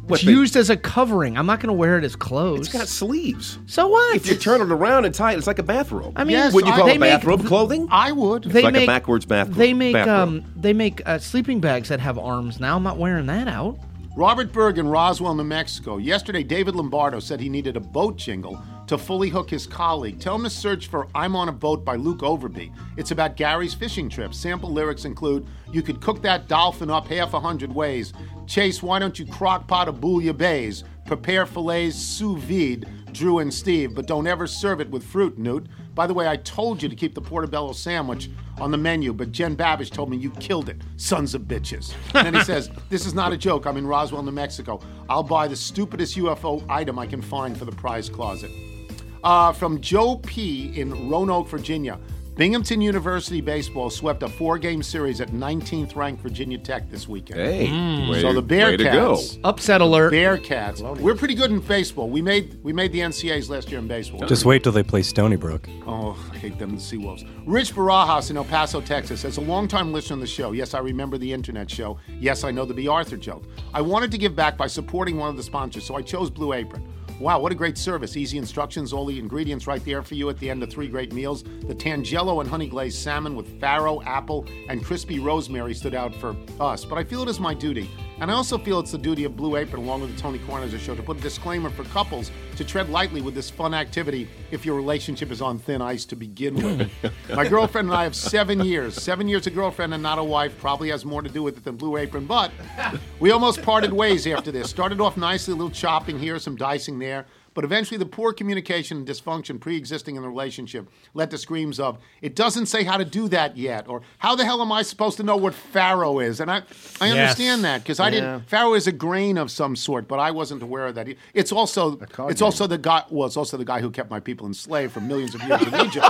C: It's
D: they-
C: used as a covering. I'm not going to wear it as clothes.
D: It's got sleeves.
C: So what?
D: If you turn it around and tie it, it's like a bathrobe.
C: I mean,
B: Yes,
D: would you call
C: they
D: it
C: make-
D: bathrobe clothing?
B: I would.
C: They
D: like a
C: make
D: backwards bathrobe-
C: They make
D: bathrobe.
C: um they make uh, sleeping bags that have arms now. I'm not wearing that out.
B: Robert Berg in Roswell, New Mexico. Yesterday, David Lombardo said he needed a boat jingle to fully hook his colleague. Tell him to search for I'm on a Boat by Luke Overby. It's about Gary's fishing trip. Sample lyrics include, you could cook that dolphin up half a hundred ways. Chase, why don't you crock pot a bouillabaisse? Prepare fillets sous vide, Drew and Steve, but don't ever serve it with fruit, Newt. By the way, I told you to keep the portobello sandwich on the menu, but Jen Babish told me you killed it, sons of bitches. And then he says, this is not a joke. I'm in Roswell, New Mexico. I'll buy the stupidest U F O item I can find for the prize closet. Uh, from Joe P. in Roanoke, Virginia. Binghamton University baseball swept a four-game series at nineteenth ranked Virginia Tech this weekend.
D: Hey, way,
B: So the
D: way to go.
B: Bearcats,
C: Upset alert.
B: Bearcats. We're pretty good in baseball. We made we made the N C A As last year in baseball.
E: Just wait till they play Stony Brook.
B: Oh, I hate them, the Seawolves. Rich Barajas in El Paso, Texas. As a longtime listener of the show, yes, I remember the internet show. Yes, I know the B. Arthur joke. I wanted to give back by supporting one of the sponsors, so I chose Blue Apron. Wow, what a great service. Easy instructions, all the ingredients right there for you at the end of three great meals. The Tangelo and honey glazed salmon with farro, apple, and crispy rosemary stood out for us. But I feel it is my duty. And I also feel it's the duty of Blue Apron, along with the Tony Kornheiser Show, to put a disclaimer for couples to tread lightly with this fun activity if your relationship is on thin ice to begin with. My girlfriend and I have seven years. Seven years a girlfriend and not a wife. Probably has more to do with it than Blue Apron. But we almost parted ways after this. Started off nicely, a little chopping here, some dicing there. But eventually the poor communication and dysfunction pre-existing in the relationship led to screams of, it doesn't say how to do that yet, or how the hell am I supposed to know what farro is? And I, I
C: Yes.
B: understand that, because I didn't, farro is a grain of some sort, but I wasn't aware of that. It's also, it's also the guy, well, it's also the guy who kept my people enslaved for millions of years in Egypt.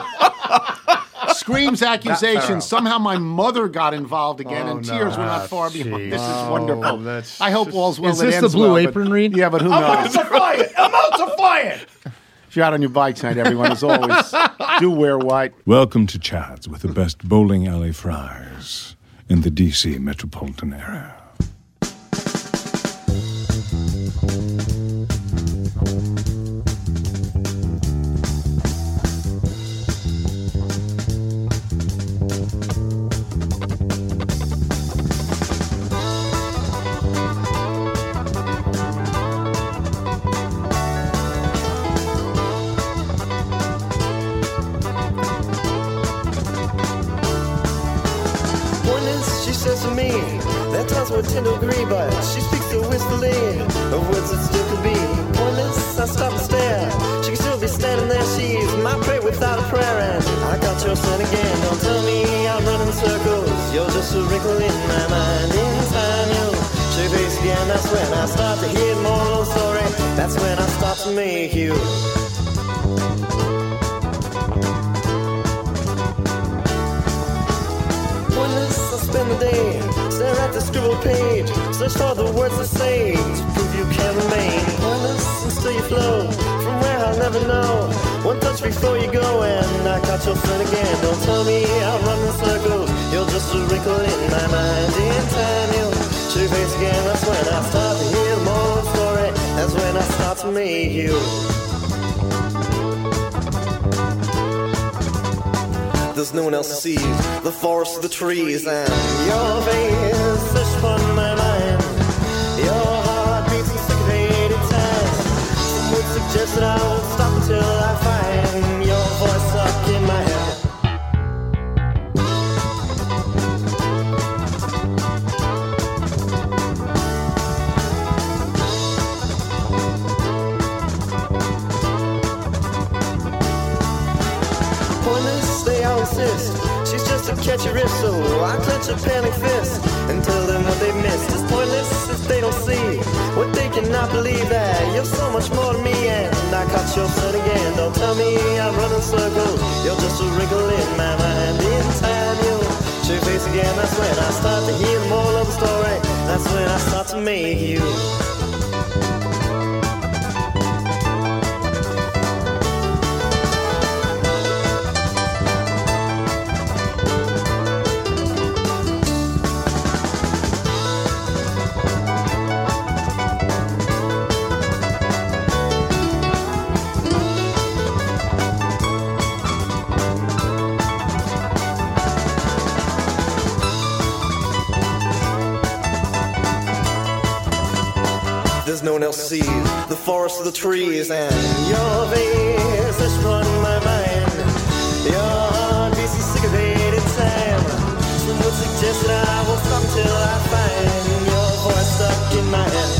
B: Screams, accusations. Somehow my mother got involved again,
F: Oh,
B: and
F: no.
B: tears were not
F: Ah,
B: far behind.
F: jeez.
B: This is
F: Oh,
B: wonderful.
F: that's
B: I hope
F: just-
B: all's well
C: Is
B: that
C: this the
B: ends
C: Blue
B: well, but-
C: Apron read?
B: Yeah, but who
F: I'm
B: knows?
F: out to fight! I'm out to fight!
B: If you're out on your bike tonight, everyone, as always, do wear white.
A: Welcome to Chad's with the best bowling alley fries in the D C metropolitan area.
K: Pointless, she says to me, that times were tend to agree, but she speaks so wistfully of words that still could be. Pointless, I stop and stare. She can still be standing there, she's my prey without a prayer, and I got your son again. Don't tell me I'm running circles, you're just a wrinkle in my mind. In time you'll show your face again, that's when I start to hear more of the story. That's when I start to make you. Pointless, I spend the day, stare at the scribbled page, search for the words to say, to prove you can remain. Pointless, and still you flow, from where I'll never know. One touch before you go, and I caught your friend again. Don't tell me I'll run in circles, you're just a wrinkle in my mind. In time you'll show your face again, that's when I start to hear the moral story. That's when I start to make you. There's no one else to see the forest, the trees, and your face is upon my mind. Your heart beats in syncopated time. Some would suggest that I won't stop until I find your voice stuck in my head. Pointless, they all insist. She's just a catchy riff, so I clench a panic fist and tell them what they missed. It's pointless if they don't see what they cannot believe, that you're so much more to me, and I caught your son again. Don't tell me I'm running circles, you're just a wrinkle in my mind. In time you'll show your face again, that's when I start to hear the moral of the story. That's when I start to make you. there's no one else sees the forest of the trees, and your face is running my mind. Your heart beats a sick of it in time. Some would suggest that I will stop till I find your voice stuck in my head.